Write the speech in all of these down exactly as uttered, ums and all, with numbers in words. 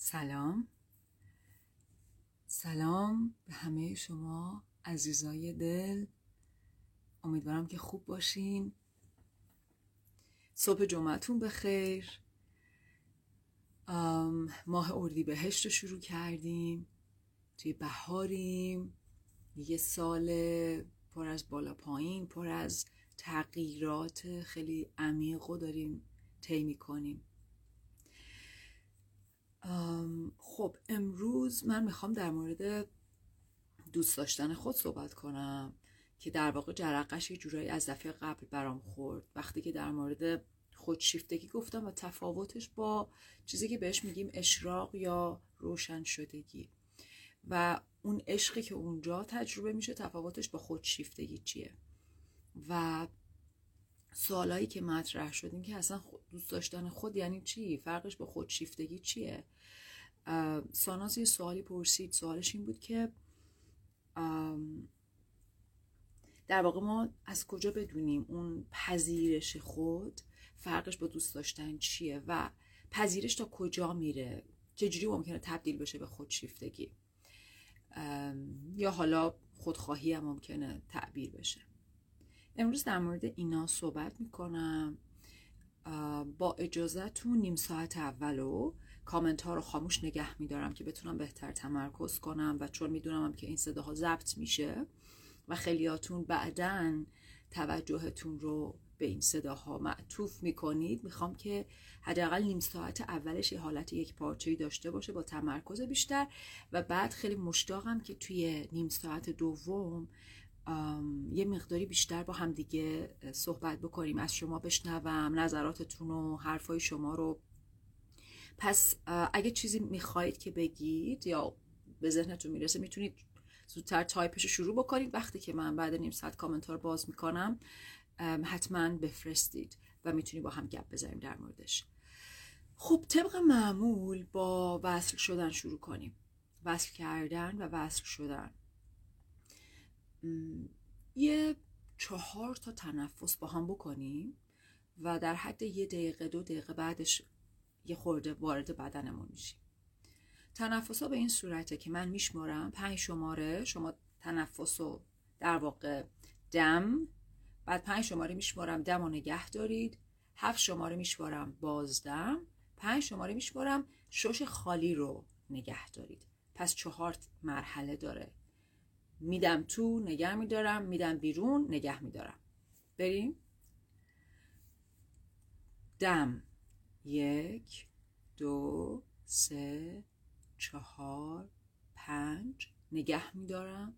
سلام سلام به همه شما عزیزای دل. امیدوارم که خوب باشین. صبح جمعتون بخیر. ماه اردیبهشت رو شروع کردیم، توی بهاریم. یه سال پر از بالا پایین، پر از تغییرات خیلی عمیق رو داریم طی می‌کنیم. خب امروز من میخوام در مورد دوست داشتن خود صحبت کنم که در واقع جرقش یه جورایی از دفعه قبل برام خورد وقتی که در مورد خودشیفتگی گفتم و تفاوتش با چیزی که بهش میگیم اشراق یا روشن شدگی و اون عشقی که اونجا تجربه میشه تفاوتش با خودشیفتگی چیه و سوالایی که مطرح شد این که اصلا دوست داشتن خود یعنی چی، فرقش با خودشیفتگی چیه. ساناز یه سوالی پرسید، سوالش این بود که در واقع ما از کجا بدونیم اون پذیرش خود فرقش با دوست داشتن چیه و پذیرش تا کجا میره، چجوری ممکنه تبدیل بشه به خودشیفتگی یا حالا خودخواهی هم ممکنه تعبیر بشه. امروز در مورد اینا صحبت میکنم. با اجازهتون نیم ساعت اولو کامنت ها رو خاموش نگه میدارم که بتونم بهتر تمرکز کنم و چون میدونم که این صداها ضبط میشه و خیلیاتون بعدن توجهتون رو به این صداها معطوف میکنید، میخوام که حداقل نیم ساعت اولش یه حالت یک پارچه‌ای داشته باشه با تمرکز بیشتر و بعد خیلی مشتاقم که توی نیم ساعت دوم یه مقداری بیشتر با هم دیگه صحبت بکنیم، از شما بشنوم نظراتتون و حرفای شما رو. پس اگه چیزی میخواید که بگید یا به ذهنتون میرسه میتونید زودتر تایپش رو شروع بکنید. وقتی که من بعد نیم ساعت کامنت ها رو باز میکنم حتما بفرستید و میتونید با هم گپ بزنیم در موردش. خب طبق معمول با وصل شدن شروع کنیم. وصل کردن و وصل شدن. یه چهار تا تنفس با هم بکنیم و در حد یه دقیقه دو دقیقه بعدش یه خورده وارد بدنمون میشیم. تنفس ها به این صورته که من میشمارم پنج شماره، شما تنفس رو در واقع دم، بعد پنج شماره میشمارم دم و نگه دارید، هفت شماره میشمارم بازدم، پنج شماره میشمارم شش خالی رو نگه دارید. پس چهار مرحله داره. میدم تو نگه میدارم، میدم بیرون نگه میدارم. بریم. دم، یک دو سه چهار پنج، نگه میدارم،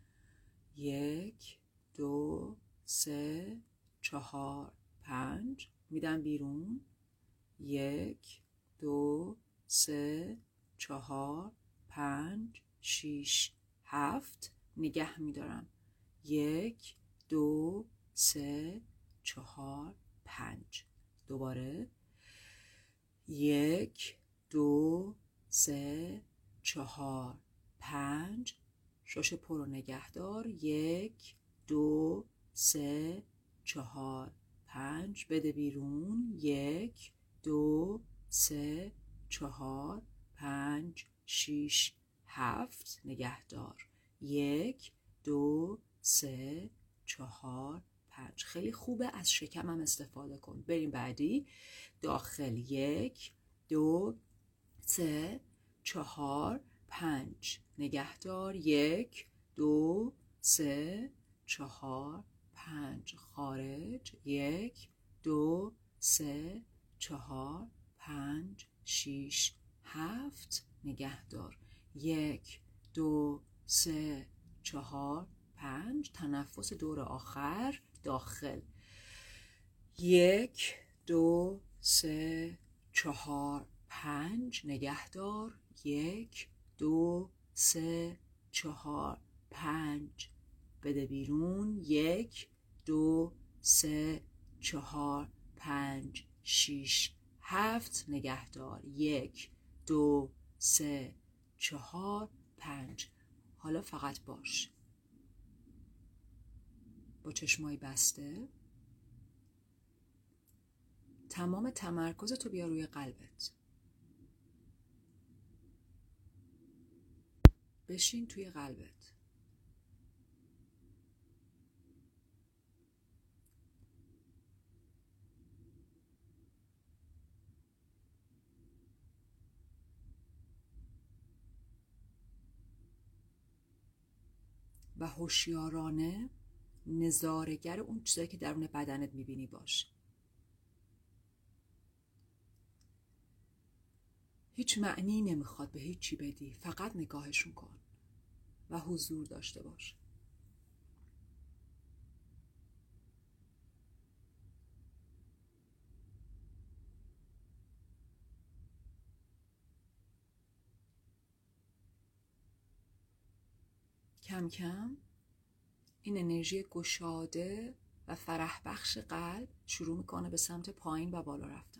یک دو سه چهار پنج، میدم بیرون، یک دو سه چهار پنج شیش هفت، نگه میدارم، یک دو سه چهار پنج. دوباره یک دو سه چهار پنج، شش پر و نگهدار، یک دو سه چهار پنج، بده بیرون، یک دو سه چهار پنج شیش هفت، نگهدار، یک دو سه چهار پنج. خیلی خوبه، از شکمم استفاده کن. بریم بعدی. داخل، یک دو سه چهار پنج، نگهدار، یک دو سه چهار پنج. خارج، یک دو سه چهار پنج شیش هفت، نگهدار، یک دو سه چهار پنج. تنفس دور آخر. داخل، یک دو سه چهار پنج، نگهدار، یک دو سه چهار پنج، بده بیرون، یک دو سه چهار پنج شیش هفت، نگهدار، یک دو سه چهار پنج. حالا فقط باش با چشمای بسته. تمام تمرکز تو بیا روی قلبت. بشین توی قلبت. و هوشیارانه نظاره‌گر اون چیزایی که درون بدنت میبینی باش. هیچ معنی نمیخواد به هیچ چی بدی، فقط نگاهشون کن و حضور داشته باش. کم کم این انرژی گشاده و فرح بخش قلب شروع میکنه به سمت پایین و بالا رفتن.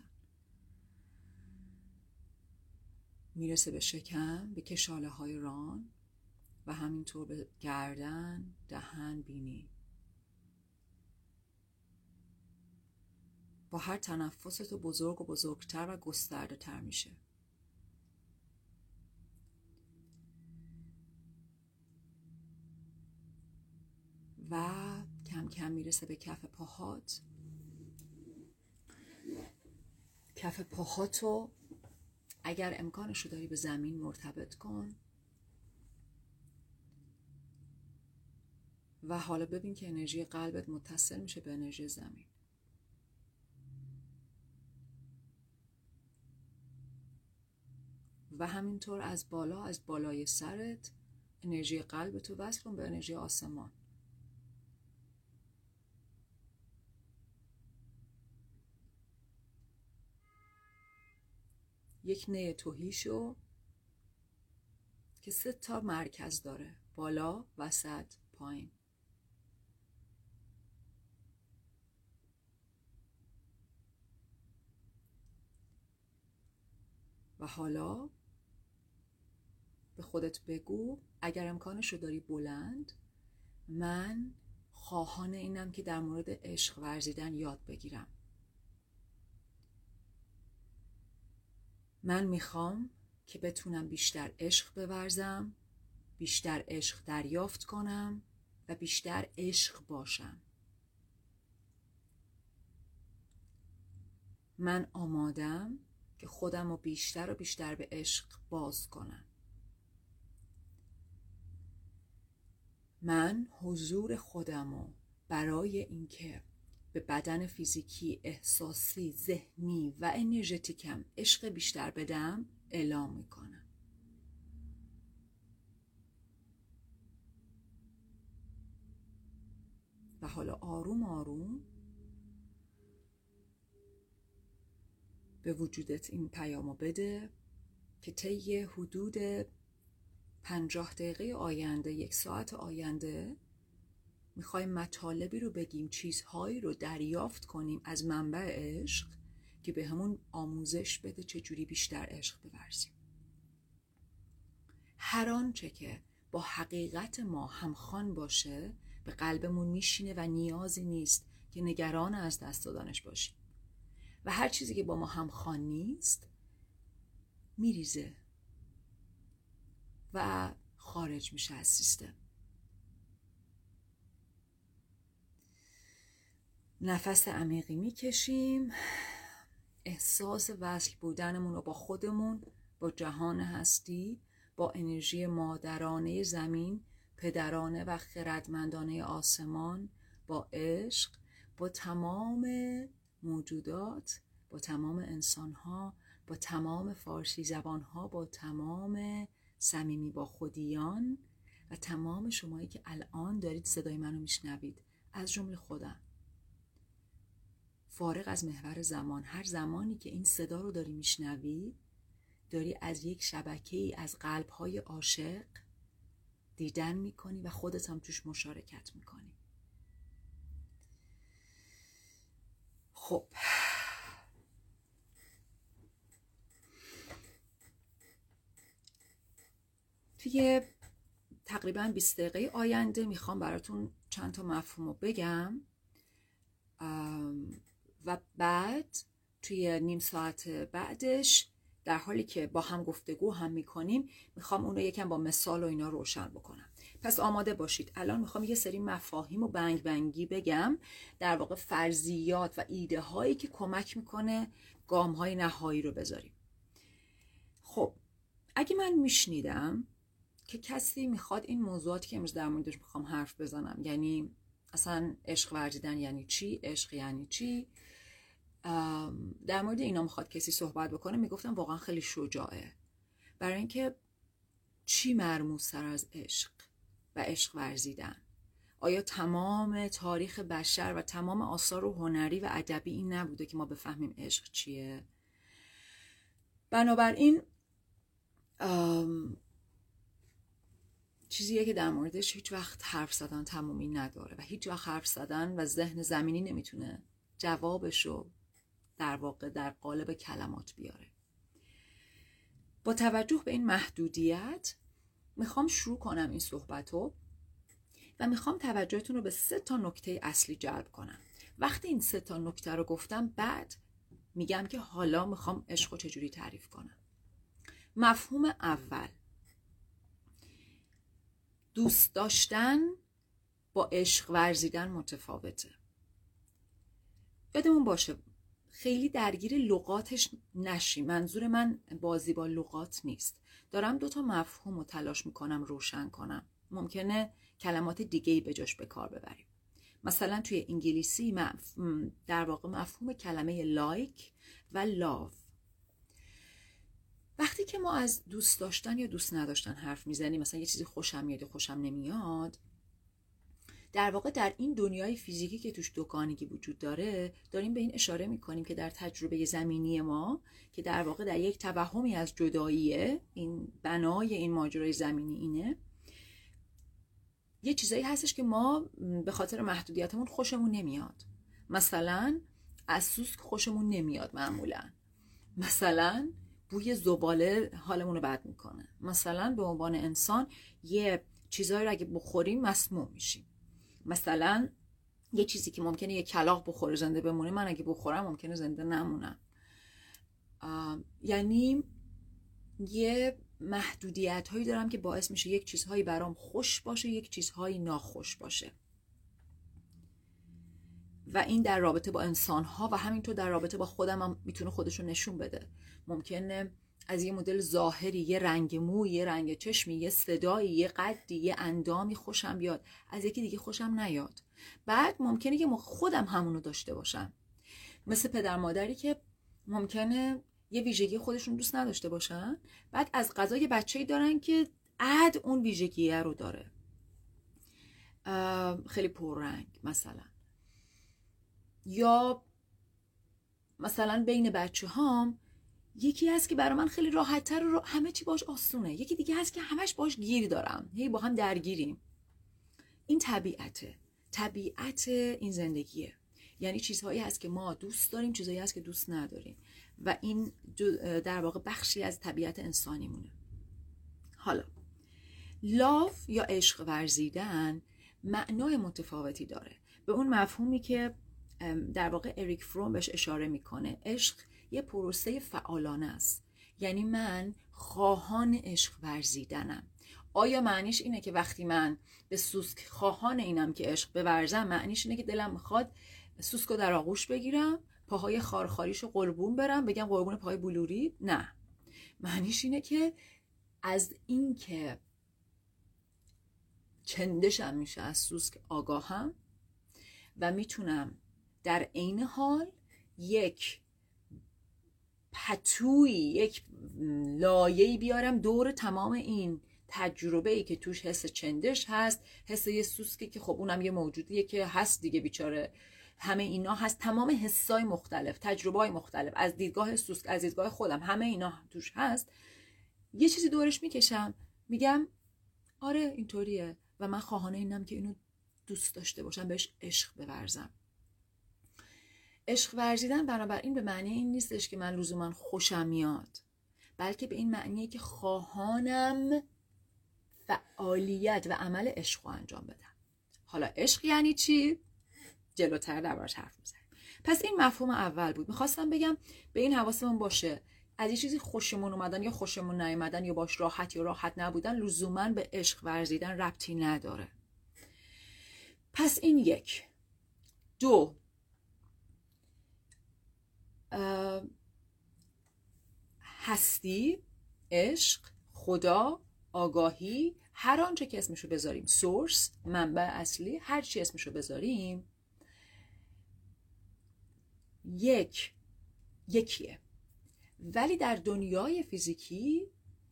میرسه به شکم، به کشاله های ران و همینطور به گردن، دهن، بینی. با هر تنفس تو بزرگ و بزرگتر و گسترده تر میشه. و کم کم میرسه به کف پاهات. کف پاهاتو اگر امکانشو داری به زمین مرتبط کن و حالا ببین که انرژی قلبت متصل میشه به انرژی زمین. و همینطور از بالا، از بالای سرت انرژی قلبتو وصل کن به انرژی آسمان. یک نه تهی شو که سه تا مرکز داره: بالا، وسط، پایین. و حالا به خودت بگو اگر امکانشو داری بلند: من خواهان اینم که در مورد عشق ورزیدن یاد بگیرم. من میخوام که بتونم بیشتر عشق بورزم، بیشتر عشق دریافت کنم و بیشتر عشق باشم. من آمادم که خودم رو بیشتر و بیشتر به عشق باز کنم. من حضور خودم رو برای اینکه به بدن فیزیکی، احساسی، ذهنی و انرژتیکم عشق بیشتر بدم اعلام میکنم. و حالا آروم آروم به وجودت این پیامو بده که طی حدود پنجاه دقیقه آینده، یک ساعت آینده میخوایم مطالبی رو بگیم، چیزهایی رو دریافت کنیم از منبع عشق که به همون آموزش بده چجوری بیشتر عشق بورزیم. هر آنچه که با حقیقت ما همخوان باشه به قلبمون میشینه و نیازی نیست که نگران از دست دادنش باشیم. و هر چیزی که با ما همخوان نیست میریزه و خارج میشه از سیستم. نفس عمیقی میکشیم. احساس وصل بودنمون رو با خودمون، با جهان هستی، با انرژی مادرانه زمین، پدرانه و خردمندانه آسمان، با عشق، با تمام موجودات، با تمام انسانها، با تمام فارسی زبانها، با تمام صمیمی با خودیان و تمام شمایی که الان دارید صدای منو میشنوید، از جمله خودم. فارغ از محور زمان، هر زمانی که این صدا رو داری میشنوی، داری از یک شبکه‌ای از قلب‌های عاشق دیدن میکنی و خودت هم توش مشارکت میکنی. خب توی تقریبا بیست دقیقه آینده میخوام براتون چند تا مفهوم رو بگم و بعد توی نیم ساعت بعدش در حالی که با هم گفتگو هم میکنیم میخوام اون رو یکم با مثال و اینا روشن بکنم. پس آماده باشید. الان میخوام یه سری مفاهیم و بنگ بنگی بگم، در واقع فرضیات و ایده هایی که کمک میکنه گام های نهایی رو بذاریم. خب اگه من میشنیدم که کسی میخواد این موضوعاتی که امروز در موردش میخوام حرف بزنم، یعنی اصلا عشق ورزیدن یعنی چی، عشق یعنی چی، در مورد اینا میخواد کسی صحبت بکنه، میگفتم واقعا خیلی شجاعه. برای اینکه چی مرموزتر از عشق و عشق ورزیدن؟ آیا تمام تاریخ بشر و تمام آثار و هنری و ادبی این نبوده که ما بفهمیم عشق چیه؟ بنابراین چیزیه که در موردش هیچ وقت حرف زدن تمومی نداره و هیچ وقت حرف زدن و ذهن زمینی نمیتونه جوابشو در واقع در قالب کلمات بیاره. با توجه به این محدودیت میخوام شروع کنم این صحبتو و میخوام توجهتون رو به سه تا نکته اصلی جلب کنم. وقتی این سه تا نکته رو گفتم بعد میگم که حالا میخوام عشق رو چجوری تعریف کنم. مفهوم اول، دوست داشتن با عشق ورزیدن متفاوته. یادمون باشه خیلی درگیر لغاتش نشی. منظور من بازی با لغات نیست. دارم دو تا مفهوم رو تلاش میکنم روشن کنم. ممکنه کلمات دیگه‌ای به جاش به کار ببریم. مثلا توی انگلیسی مفهوم در واقع مفهوم کلمه لایک و لاو. وقتی که ما از دوست داشتن یا دوست نداشتن حرف میزنیم، مثلا یه چیزی خوشم میاد یا خوشم نمیاد، در واقع در این دنیای فیزیکی که توش دوگانگی وجود داره داریم به این اشاره میکنیم که در تجربه زمینی ما که در واقع در یک توهمی از جداییه، این بنای این ماجرای زمینی اینه، یه چیزایی هستش که ما به خاطر محدودیتمون خوشمون نمیاد. مثلا از سوسک خوشمون نمیاد معمولا. مثلا بوی زباله حالمون رو بد میکنه. مثلا به عنوان انسان یه چیزایی رو اگه بخوریم مسموم میشیم. مثلا یه چیزی که ممکنه یه کلاغ بخوره زنده بمونه، من اگه بخورم ممکنه زنده نمونم. یعنی یه محدودیت هایی دارم که باعث میشه یک چیزهایی برام خوش باشه، یک چیزهایی ناخوش باشه. و این در رابطه با انسان ها و همینطور در رابطه با خودم هم میتونه خودشو نشون بده. ممکنه از یه مدل ظاهری، یه رنگ موی، یه رنگ چشمی، یه صدایی، یه قدی، یه اندامی خوشم بیاد، از یکی دیگه خوشم نیاد. بعد ممکنه که خودم همونو داشته باشم. مثل پدر مادری که ممکنه یه ویژگی خودشون دوست نداشته باشن، بعد از قضا یه بچه‌ای دارن که عد اون ویژگیه رو داره، خیلی پررنگ مثلا. یا مثلا بین بچه هام یکی هست که برای من خیلی راحت‌تر و همه چی باش آسونه، یکی دیگه هست که همش باش گیر دارم، هی با هم درگیریم. این طبیعته، طبیعت این زندگیه. یعنی چیزهایی هست که ما دوست داریم، چیزهایی هست که دوست نداریم و این در واقع بخشی از طبیعت انسانی مونه. حالا لاف یا عشق ورزیدن معنای متفاوتی داره به اون مفهومی که در واقع اریک فروم بهش اشاره میکنه. عشق یه پروسه فعالانه است. یعنی من خواهان عشق ورزیدنم. آیا معنیش اینه که وقتی من به سوسک خواهان اینم که عشق بورزم، معنیش اینه که دلم میخواد سوسکو در آغوش بگیرم، پاهای خارخاریشو قربون برم، بگم قربون پای بلوری؟ نه. معنیش اینه که از این که چندشم میشه از سوسک آگاهم و میتونم در عین حال یک پتوی، یک لایه‌ای بیارم دور تمام این تجربه‌ای که توش حس چندش هست، حس یه سوسکی که خب اونم یه موجودیه که هست دیگه بیچاره، همه اینا هست، تمام حسای مختلف، تجربه‌های مختلف، از دیدگاه سوسک، از دیدگاه خودم، همه اینا توش هست. یه چیزی دورش میکشم، میگم آره اینطوریه و من خواهان اینم که اینو دوست داشته باشم، بهش عشق بورزم. عشق ورزیدن بنابراین به معنی این نیستش که من لزوما خوشم میاد، بلکه به این معنیه که خواهانم فعالیت و عمل عشق رو انجام بدم. حالا عشق یعنی چی؟ جلوتر دربارش حرف میزنیم. پس این مفهوم اول بود. میخواستم بگم به این حواسمون باشه از یه چیزی خوشمون اومدن یا خوشمون نیومدن یا باش راحت یا راحت نبودن لزوماً به عشق ورزیدن ربطی نداره. پس این یک. دو، هستی، عشق، خدا، آگاهی، هر آنچه که اسمشو بذاریم، سورس، منبع اصلی، هر چی اسمشو بذاریم، یک یکیه. ولی در دنیای فیزیکی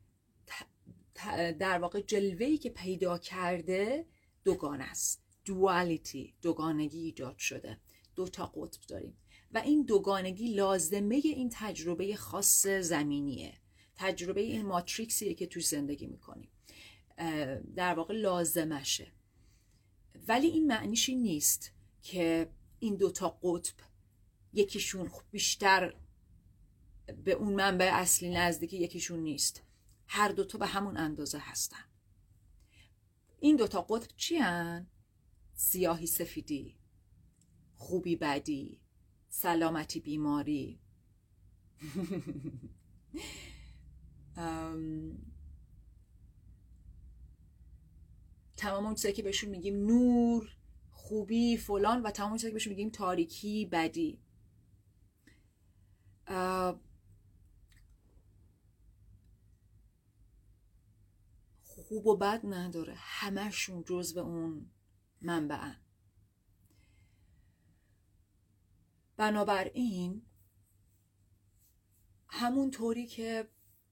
در واقع جلوه‌ای که پیدا کرده دوگانه است. دوالیتی، دوگانگی ایجاد شده. دو تا قطب داریم و این دوگانگی لازمه این تجربه خاص زمینیه. تجربه این ماتریکسیه که توش زندگی میکنیم. در واقع لازمشه. ولی این معنیش این نیست که این دو تا قطب یکیشون بیشتر به اون منبع اصلی نزدیکی، یکیشون نیست. هر دو تا به همون اندازه هستن. این دو تا قطب چی هن؟ سیاهی سفیدی، خوبی بدی، سلامتی بیماری. تمام اون چیزایی که بهشون میگیم نور، خوبی، فلان، و تمام اون چیزایی که بهشون میگیم تاریکی، بدی. خوب و بد نداره، همه‌شون جزو اون منبعن. بنابراین همون طوری که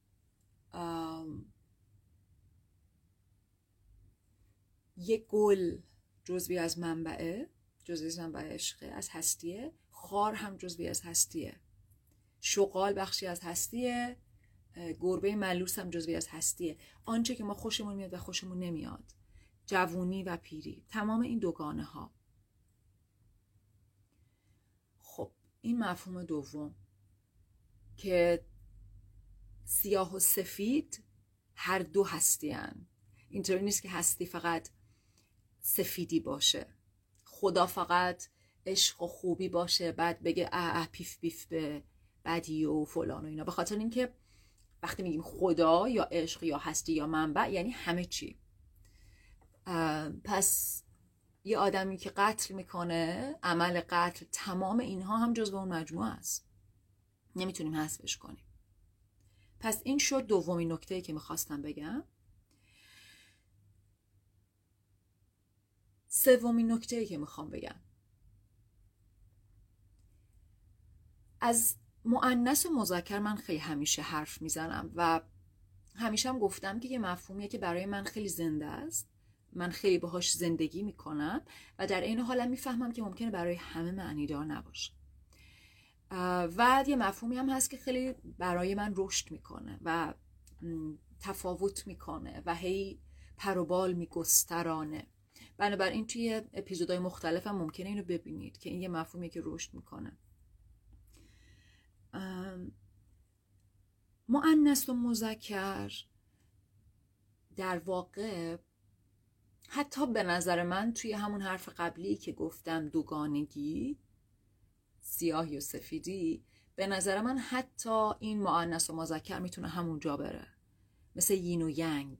یک گل جزوی از منبعه، جزوی از منبع عشقه، از هستیه، خار هم جزوی از هستیه، شغال بخشی از هستیه، گربه ملوس هم جزوی از هستیه. آنچه که ما خوشمون میاد و خوشمون نمیاد، جوونی و پیری، تمام این دوگانه ها. خب این مفهوم دوم که سیاه و سفید هر دو هستی هن. اینطوری نیست که هستی فقط سفیدی باشه، خدا فقط عشق و خوبی باشه بعد بگه اه اه پیف پیف به بدی و فلان و اینا. به خاطر اینکه وقتی میگیم خدا یا عشق یا هستی یا منبع یعنی همه چی. پس یه آدمی که قتل میکنه، عمل قتل، تمام اینها هم جزو اون مجموعه است، نمیتونیم حذفش کنیم. پس این شد دومین نکته‌ای که میخواستم بگم. سومین نکته‌ای که میخوام بگم، از مؤنث و مذکر من خیلی همیشه حرف میزنم و همیشه هم گفتم که یه مفهومیه که برای من خیلی زنده است، من خیلی باهاش زندگی میکنم و در این حالم میفهمم که ممکنه برای همه معنیدار نباشه. و یه مفهومی هم هست که خیلی برای من رشد میکنه و تفاوت میکنه و هی پر و بال میگسترانه. بنابراین توی اپیزودهای مختلف هم ممکنه اینو ببینید که این یه مفهومیه که رشد میکنه. مؤنث و مذکر در واقع حتی به نظر من توی همون حرف قبلی که گفتم دوگانگی، سیاهی و سفیدی، به نظر من حتی این مؤنث و مذکر میتونه همون جا بره، مثل یین و ینگ.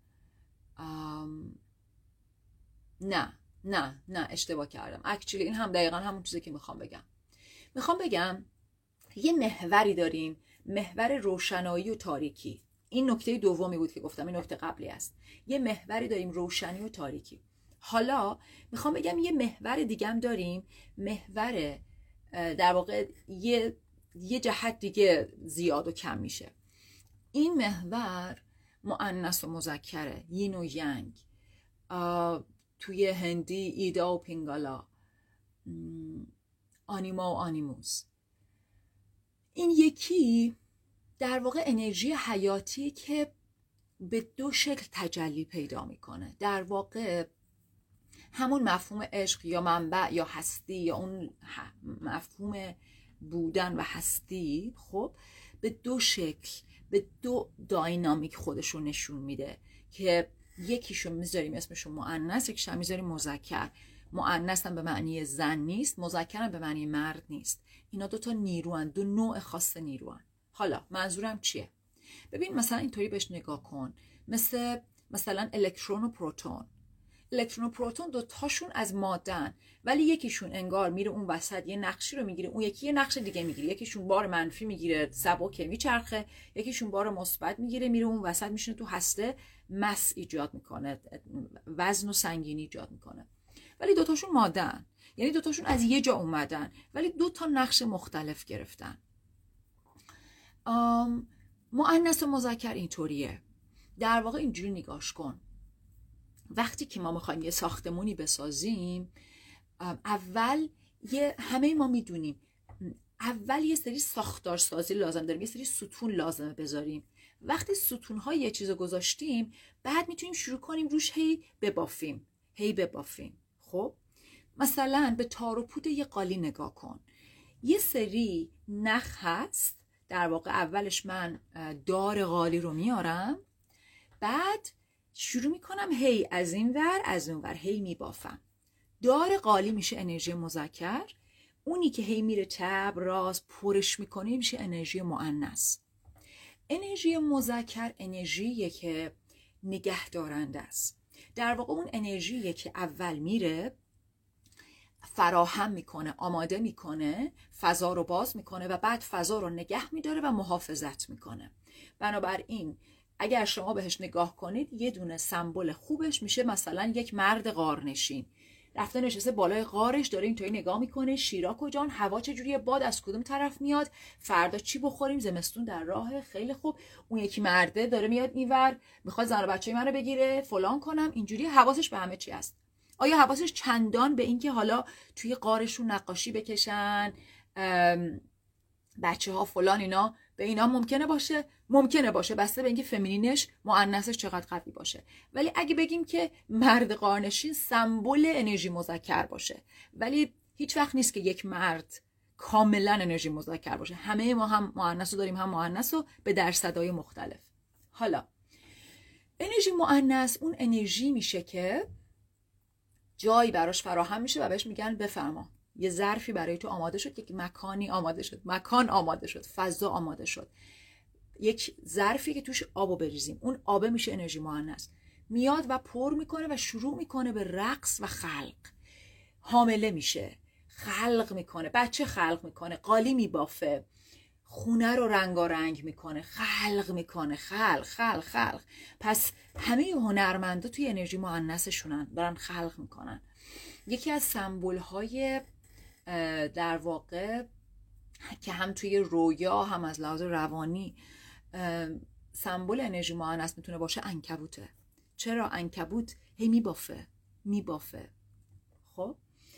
نه نه نه اشتباه کردم. اکچولی این هم دقیقا همون چیزی که میخوام بگم. میخوام بگم یه محوری داریم، محور روشنایی و تاریکی. این نکته دومی بود که گفتم، این نکته قبلی است. یه محوری داریم، روشنی و تاریکی. حالا میخوام بگم یه محور دیگه هم داریم، محور در واقع یه یه جهت دیگه زیاد و کم میشه. این محور مؤنث و مذکره، یین و ینگ. توی هندی ایدا و پینگالا، آنیما و آنیموس. این یکی در واقع انرژی حیاتی که به دو شکل تجلی پیدا میکنه. در واقع همون مفهوم عشق یا منبع یا هستی یا اون مفهوم بودن و هستی، خب به دو شکل، به دو داینامیک خودشو نشون میده که یکیشو میذاریم اسمشو مؤنث، یکیشو میذاریم مذکر. مؤنث هم به معنی زن نیست، مذکر هم به معنی مرد نیست. اینا دو تا نیروان، دو نوع خاص نیروان. حالا منظورم چیه؟ ببین مثلا اینطوری بهش نگاه کن، مثل مثلا الکترون و پروتون. الکترون و پروتون دو تاشون از ماده‌ان، ولی یکیشون انگار میره اون وسط یه نقشی رو میگیره، اون یکی یه نقش دیگه میگیره. یکیشون بار منفی میگیره، سبک میچرخه، یکیشون بار مثبت میگیره، میره اون وسط میشینه تو هسته، مس ایجاد میکنه، وزن و سنگینی ایجاد میکنه. ولی دو تاشون ماده‌ان، یعنی دو تاشون از یه جا اومدن ولی دو تا نقش مختلف گرفتن. مؤنث و مذکر اینطوریه. در واقع اینجوری نگاش کن، وقتی که ما میخوایم یه ساختمونی بسازیم، اول یه همه ما میدونیم اول یه سری ساختار سازی لازم داریم، یه سری ستون لازمه بذاریم. وقتی ستون‌های یه چیزو گذاشتیم، بعد میتونیم شروع کنیم روش هی ببافیم هی ببافیم. خب مثلا به تار و پود یه قالی نگاه کن. یه سری نخ هست، در واقع اولش من دار قالی رو میارم، بعد شروع میکنم هی از این ور از اون ور هی میبافم. دار قالی میشه انرژی مذکر، اونی که هی میره چپ راست پرش میکنه میشه انرژی مؤنث. انرژی مذکر انرژیه که نگه دارنده است. در واقع اون انرژیه که اول میره فراهم میکنه، آماده میکنه، فضا رو باز میکنه و بعد فضا رو نگه میداره و محافظت میکنه. بنابراین اگر شما بهش نگاه کنید، یه دونه سمبل خوبش میشه مثلا یک مرد غارنشین، رفته نشسته بالای غارش، داره اینطوری نگاه میکنه، شیرا کجان، هوا چجوریه، باد از کدوم طرف میاد، فردا چی بخوریم، زمستون در راه، خیلی خوب. اون یکی مرده داره میاد اینور، میخواد زن و بچه منو بگیره، فلان کنم، اینجوری حواسش به همه چی هست. آیا حواسش چندان به اینکه حالا توی غارشون نقاشی بکشن، بچه ها فلان اینا، به اینا ممکنه باشه؟ ممکنه باشه، بسته به اینکه فمینینش مؤنثش چقدر قوی باشه. ولی اگه بگیم که مرد غارنشین سمبل انرژی مذکر باشه، ولی هیچ وقت نیست که یک مرد کاملا انرژی مذکر باشه. همه ما هم مؤنث رو داریم هم مؤنث رو به درصدهای مختلف. حالا انرژی مؤنث اون انرژی میشه که جایی براش فراهم میشه و بهش میگن بفرما، یه ظرفی برای تو آماده شد، یک مکانی آماده شد، مکان آماده شد، فضا آماده شد، یک ظرفی که توش آبو بریزیم، اون آبه میشه انرژی مؤنث. میاد و پر میکنه و شروع میکنه به رقص و خلق. حامله میشه، خلق میکنه، بچه خلق میکنه، قالی میبافه، خونه رو رنگارنگ میکنه، خلق میکنه، خلق خلق خلق. پس همه هنرمندا توی انرژی مؤنثشونن، دارن خلق میکنن. یکی از سمبل های در واقع که هم توی رویا هم از لحاظ روانی سمبل انرژی مؤنث میتونه باشه عنکبوته. چرا؟ عنکبوت هی میبافه میبافه. خب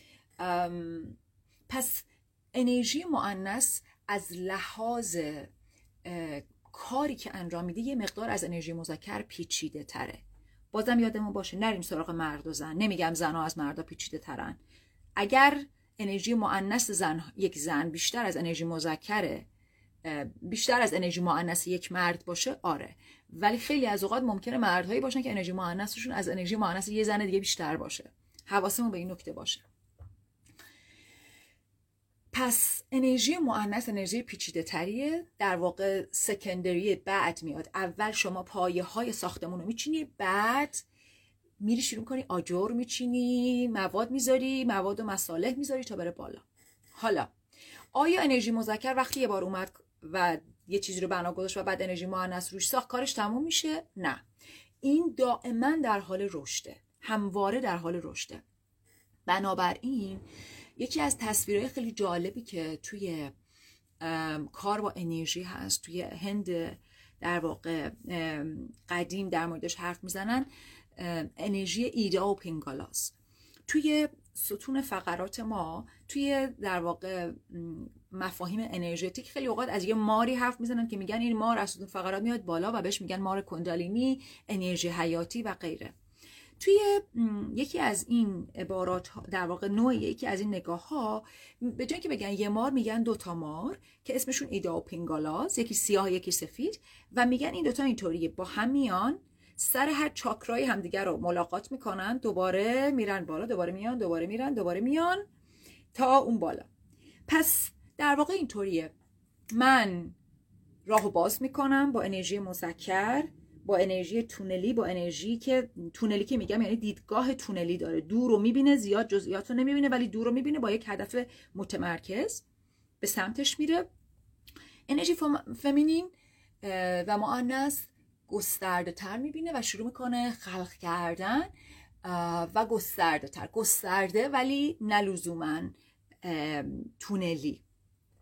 پس انرژی مؤنث از لحاظ کاری که انجام میده یه مقدار از انرژی مذکر پیچیده تره. بازم یادمون باشه نریم سراغ مرد و زن. نمیگم زنها از مردا پیچیده ترن. اگر انرژی مؤنث زن یک زن بیشتر از انرژی مذکره، بیشتر از انرژی مؤنث یک مرد باشه، آره. ولی خیلی از اوقات ممکنه مردهایی باشن که انرژی مؤنثشون از انرژی مؤنث یه زن دیگه بیشتر باشه. حواسمون به این نکته باشه. پس انرژی مؤنث انرژی پیچیده تریه، در واقع سکندری، بعد میاد. اول شما پایه های ساختمون رو میچینی، بعد میری شروع کنی آجر میچینی، مواد میذاری، مواد و مصالح میذاری تا بره بالا. حالا آیا انرژی مذکر وقتی یه بار اومد و یه چیزی رو بنا گذاشت و بعد انرژی مؤنث روش ساخت کارش تموم میشه؟ نه، این دائما در حال رشده، همواره در حال رشده. بنابراین یکی از تصویرهای خیلی جالبی که توی کار با انرژی هست، توی هند در واقع قدیم در موردش حرف میزنن، انرژی ایدا و پینگالاست. توی ستون فقرات ما، توی در واقع مفاهیم انرژتیک، خیلی اوقات از یه ماری حرف میزنن که میگن این مار از ستون فقرات میاد بالا و بهش میگن مار کندالینی، انرژی حیاتی و غیره. توی یکی از این عبارات در واقع نوعی یکی از این نگاه ها، به جای که بگن یه مار میگن دوتا مار که اسمشون ایدا و پینگالاس، یکی سیاه یکی سفید، و میگن این دوتا اینطوریه، با هم میان سر هر چاکرای همدیگر رو ملاقات میکنن، دوباره میرن بالا، دوباره میان، دوباره میرن، دوباره میان تا اون بالا. پس در واقع اینطوریه، من راهو باز میکنم با انرژی مذکر، با انرژی تونلی، با انرژی که تونلی که میگم یعنی دیدگاه تونلی داره، دور رو میبینه، زیاد جزئیات رو نمیبینه ولی دور رو میبینه، با یک هدف متمرکز به سمتش میره. انرژی فمینین و مؤنث گسترده تر میبینه و شروع میکنه خلق کردن و گسترده تر، گسترده ولی نه لزوماً تونلی.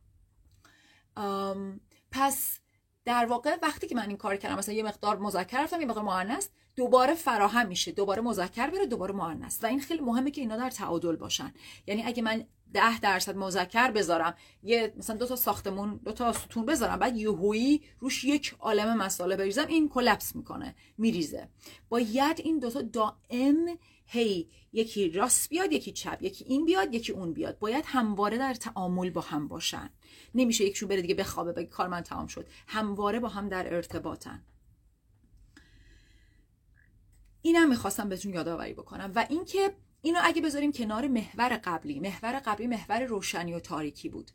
پس در واقع وقتی که من این کار کردم، مثلا یه مقدار مذکر رفتم یه مقدار مؤنث، دوباره فراهم میشه، دوباره مذکر بره دوباره مؤنث، و این خیلی مهمه که اینا در تعادل باشن. یعنی اگه من ده درصد مذکر بذارم، یه مثلا دو تا ساختمون، دو تا ستون بذارم، بعد یهویی روش یک عالمه مساله بریزم، این کلپس میکنه، میریزه. باید این دو تا دائم هی یکی راست بیاد یکی چپ، یکی این بیاد یکی اون بیاد، باید همواره در تعامل با هم باشن. نمیشه یکشون بره دیگه بخوابه بگه کار من تمام شد، همواره با هم در ارتباطن. اینم میخواستم بهتون یادآوری بکنم. و اینکه اینو اگه بذاریم کنار محور قبلی، محور قبلی محور روشنی و تاریکی بود،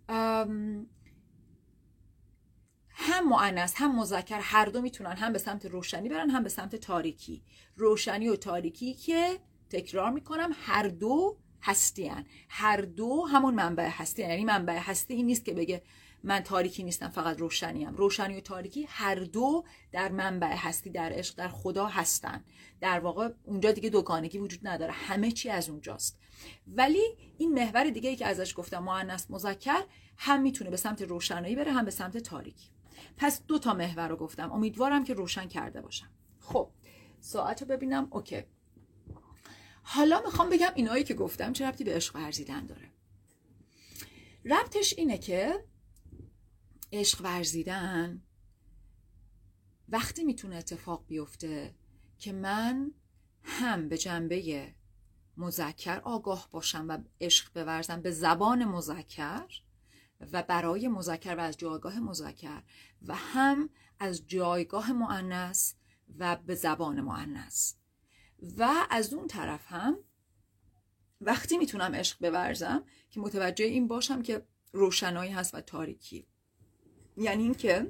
هم مؤنث هم مذکر هر دو میتونن هم به سمت روشنی برن هم به سمت تاریکی. روشنی و تاریکی که تکرار میکنم هر دو هستی هن. هر دو همون منبع هستی هن. یعنی منبع هستی این نیست که بگه من تاریکی نیستم فقط روشنی هم. روشنی و تاریکی هر دو در منبع هستی، در عشق، در خدا هستن. در واقع اونجا دیگه دوگانگی وجود نداره، همه چی از اونجاست. ولی این محور دیگه ای که ازش گفتم مؤنث مذکر هم میتونه به سمت روشنایی بره هم به سمت تاریکی. پس دو تا محور رو گفتم، امیدوارم که روشن کرده باشم. خب ساعت رو ببینم. اوکی، حالا میخوام بگم اینایی که گفتم چه ربطی به عشق ورزیدن داره. ربطش اینه که عشق ورزیدن وقتی میتونه اتفاق بیفته که من هم به جنبه مذکر آگاه باشم و عشق بورزم به زبان مذکر و برای مذکر و از جایگاه مذکر، و هم از جایگاه مؤنث و به زبان مؤنث. و از اون طرف هم وقتی میتونم عشق بورزم که متوجه این باشم که روشنایی هست و تاریکی. یعنی این که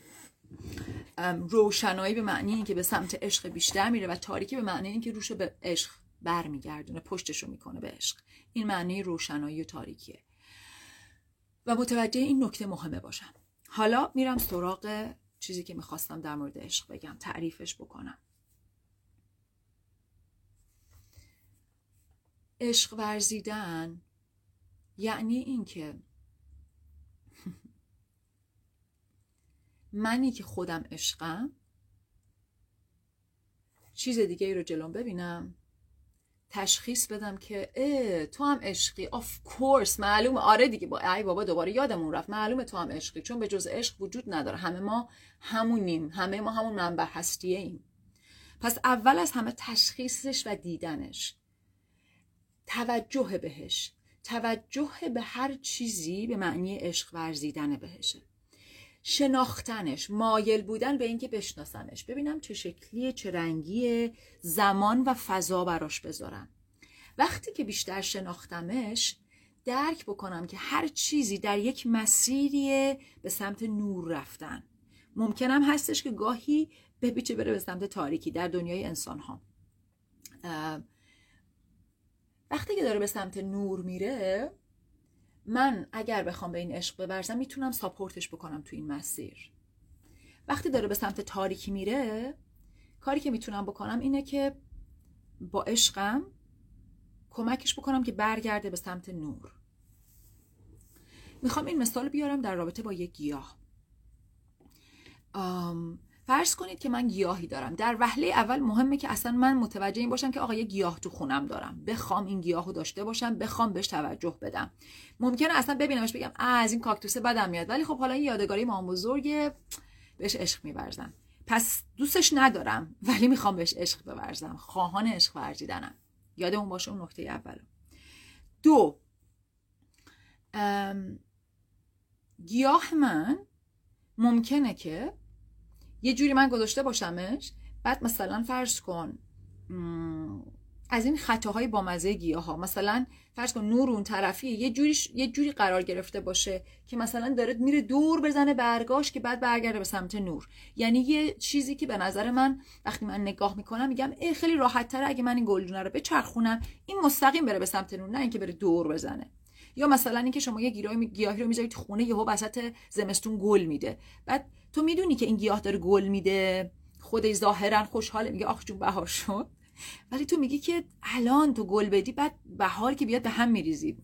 روشنایی به معنی این که به سمت عشق بیشتر میره و تاریکی به معنی این که روشو به عشق برمیگردونه، پشتشو میکنه به عشق. این معنی روشنایی و تاریکیه و متوجه این نکته مهمه باشم. حالا میرم سراغ چیزی که میخواستم در مورد عشق بگم، تعریفش بکنم. عشق ورزیدن یعنی این که منی که خودم عشقم چیز دیگه ای رو جلوم ببینم، تشخیص بدم که اه تو هم عشقی، آف کورس معلومه، آره دیگه، با ای بابا دوباره یادمون رفت، معلومه تو هم عشقی، چون به جز عشق وجود نداره، همه ما همونیم، همه ما همون منبع هستیه ایم. پس اول از همه تشخیصش و دیدنش، توجه بهش، توجه به هر چیزی به معنی عشق ورزیدن بهشه، شناختنش، مایل بودن به اینکه بشناسمش، ببینم چه شکلیه، چه رنگیه، زمان و فضا براش بذارم. وقتی که بیشتر شناختمش، درک بکنم که هر چیزی در یک مسیریه به سمت نور رفتن. ممکنم هستش که گاهی بپیچه بره به سمت تاریکی در دنیای انسان ها. وقتی که داره به سمت نور میره، من اگر بخوام به این عشق بورزم میتونم ساپورتش بکنم تو این مسیر. وقتی داره به سمت تاریکی میره، کاری که میتونم بکنم اینه که با عشقم کمکش بکنم که برگرده به سمت نور. میخوام این مثال بیارم در رابطه با یک گیاه. فرض کنید که من گیاهی دارم. در وهله اول مهمه که اصلا من متوجه این باشم که آقا یه گیاه تو خونم دارم، بخوام این گیاهو داشته باشم، بخوام بهش توجه بدم. ممکنه اصلا ببینمش بگم از این کاکتوس بدم میاد، ولی خب حالا این یادگاری مام بزرگه، بهش عشق می‌ورزم. پس دوستش ندارم ولی میخوام بهش عشق بورزم، خواهان عشق ورزیدنم. یادمون باشه اون نکته اول. دو، گیاه من ممکنه که یه جوری من گذاشته باشمش، بعد مثلا فرض کن از این خطاهای بامزه گیاها، مثلا فرض کن نور اون طرفی یه جوری یه جوری قرار گرفته باشه که مثلا داره میره دور بزنه برگاش که بعد برگرده به سمت نور. یعنی یه چیزی که به نظر من وقتی من نگاه میکنم میگم ای خیلی راحت تره اگه من این گلدونه رو بچرخونم این مستقیم بره به سمت نور، نه اینکه بره دور بزنه. یا مثلا اینکه شما یه گیاهی گیاهی رو میذارید خونه یهو وسط زمستون گل میده، بعد تو میدونی که این گیاه داره گل میده، خودش ظاهرا خوشحاله میگه آخ جون بهار شد، ولی تو میگی که الان تو گل بدی بعد بهار که بیاد به هم میریزی.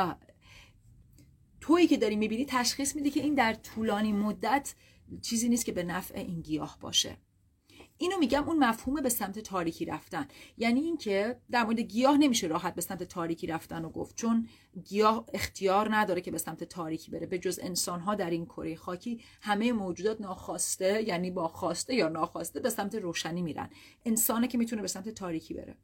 تویی که داری میبینی تشخیص میدی که این در طولانی مدت چیزی نیست که به نفع این گیاه باشه. اینو میگم اون مفهوم به سمت تاریکی رفتن. یعنی اینکه در مورد گیاه نمیشه راحت به سمت تاریکی رفتن رو گفت، چون گیاه اختیار نداره که به سمت تاریکی بره. به جز انسان‌ها در این کره خاکی همه موجودات ناخواسته، یعنی با خواسته یا ناخواسته، به سمت روشنی میرن. انسانه که میتونه به سمت تاریکی بره.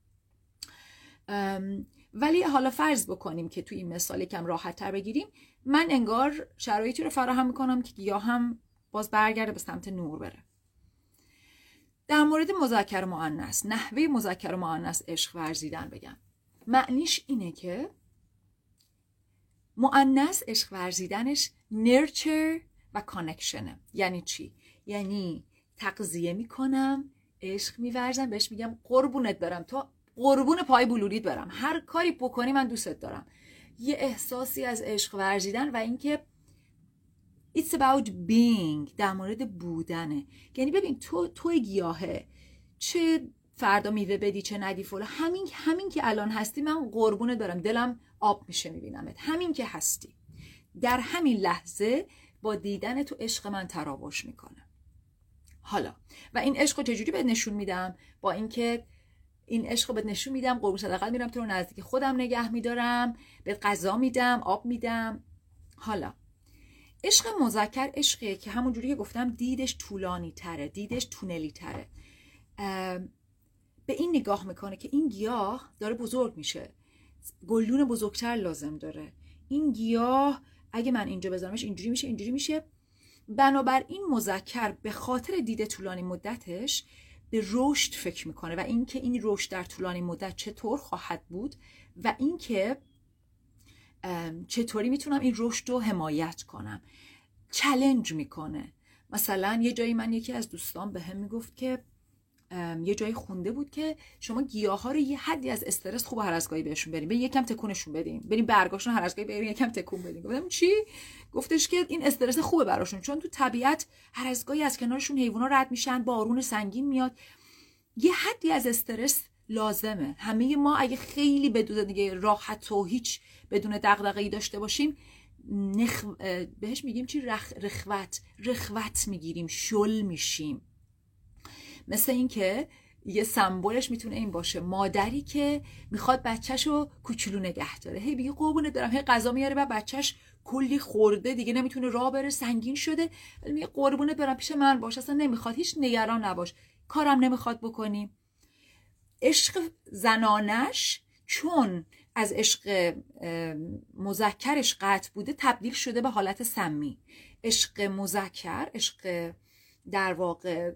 ولی حالا فرض بکنیم که توی این مثال یکم راحت تر بگیریم، من انگار شرایطی رو فراهم میکنم که گیاه هم باز برگرده به سمت نور بره. در مورد مذکر و مؤنث، نحوه مذکر و مؤنث عشق ورزیدن بگم. معنیش اینه که مؤنث عشق ورزیدنش nurture و کانکشنه. یعنی چی؟ یعنی تغذیه میکنم، عشق میورزم، بهش میگم قربونت برم، تو قربون پای بلوریت برم، هر کاری بکنی من دوستت دارم. یه احساسی از عشق ورزیدن و اینکه It's about being، در مورد بودنه. یعنی ببین تو توی گیاهه، چه فردا میوه بدی چه ندی فلان، همین همین که الان هستی من قربونت دارم، دلم آب میشه میبینمت، همین که هستی در همین لحظه با دیدن تو عشق من تراوش میکنه. حالا و این عشق رو چجوری بهت نشون میدم؟ با اینکه این عشق رو بهت نشون میدم قربون صدقت میرم تو رو نزدیک خودم نگه میدارم، بهت غذا میدم، آب میدم. حالا عشق مذکر عشقیه که همون جوری که گفتم دیدش طولانی تره، دیدش تونلی تره. به این نگاه میکنه که این گیاه داره بزرگ میشه، گلدون بزرگتر لازم داره، این گیاه اگه من اینجا بذارمش اینجوری میشه اینجوری میشه. بنابراین مذکر به خاطر دید طولانی مدتش به رشد فکر میکنه و اینکه این رشد در طولانی مدت چطور خواهد بود و اینکه چطوری میتونم این رشد رو حمایت کنم. چالش میکنه. مثلا یه جایی من یکی از دوستان به هم میگفت که یه جایی خونده بود که شما گیاه ها رو یه حدی از استرس خوب هر از گاهی بهشون بریم، بریم یکم تکونشون بدیم، بریم برگاشون هر از گاهی بریم یکم تکون بدیم. گفتم چی؟ گفتش که این استرس خوبه براشون، چون تو طبیعت هر از گاهی از کنارشون حیونا رد میشن، بارون سنگین میاد، یه حدی از استرس لازمه. همه ما اگه خیلی بدون دیگه راحت و هیچ بدون دغدغه‌ای داشته باشیم نخ... بهش میگیم چی؟ رخ... رخوت رخوت میگیریم، شل میشیم. مثل این که یه سمبولش میتونه این باشه، مادری که میخواد بچهشو کوچولو نگه داره، هی بگه قربونت برم، هی غذا میاره و بچهش کلی خورده دیگه نمیتونه راه بره، سنگین شده، ولی میگه قربونت برم پیش من باش، اصلا نمیخواد، هیچ نگران نباش، کارم نمیخواد بکنی. عشق زنانش چون از عشق مذکرش قطع بوده تبدیل شده به حالت سمی. عشق مذکر، عشق در واقع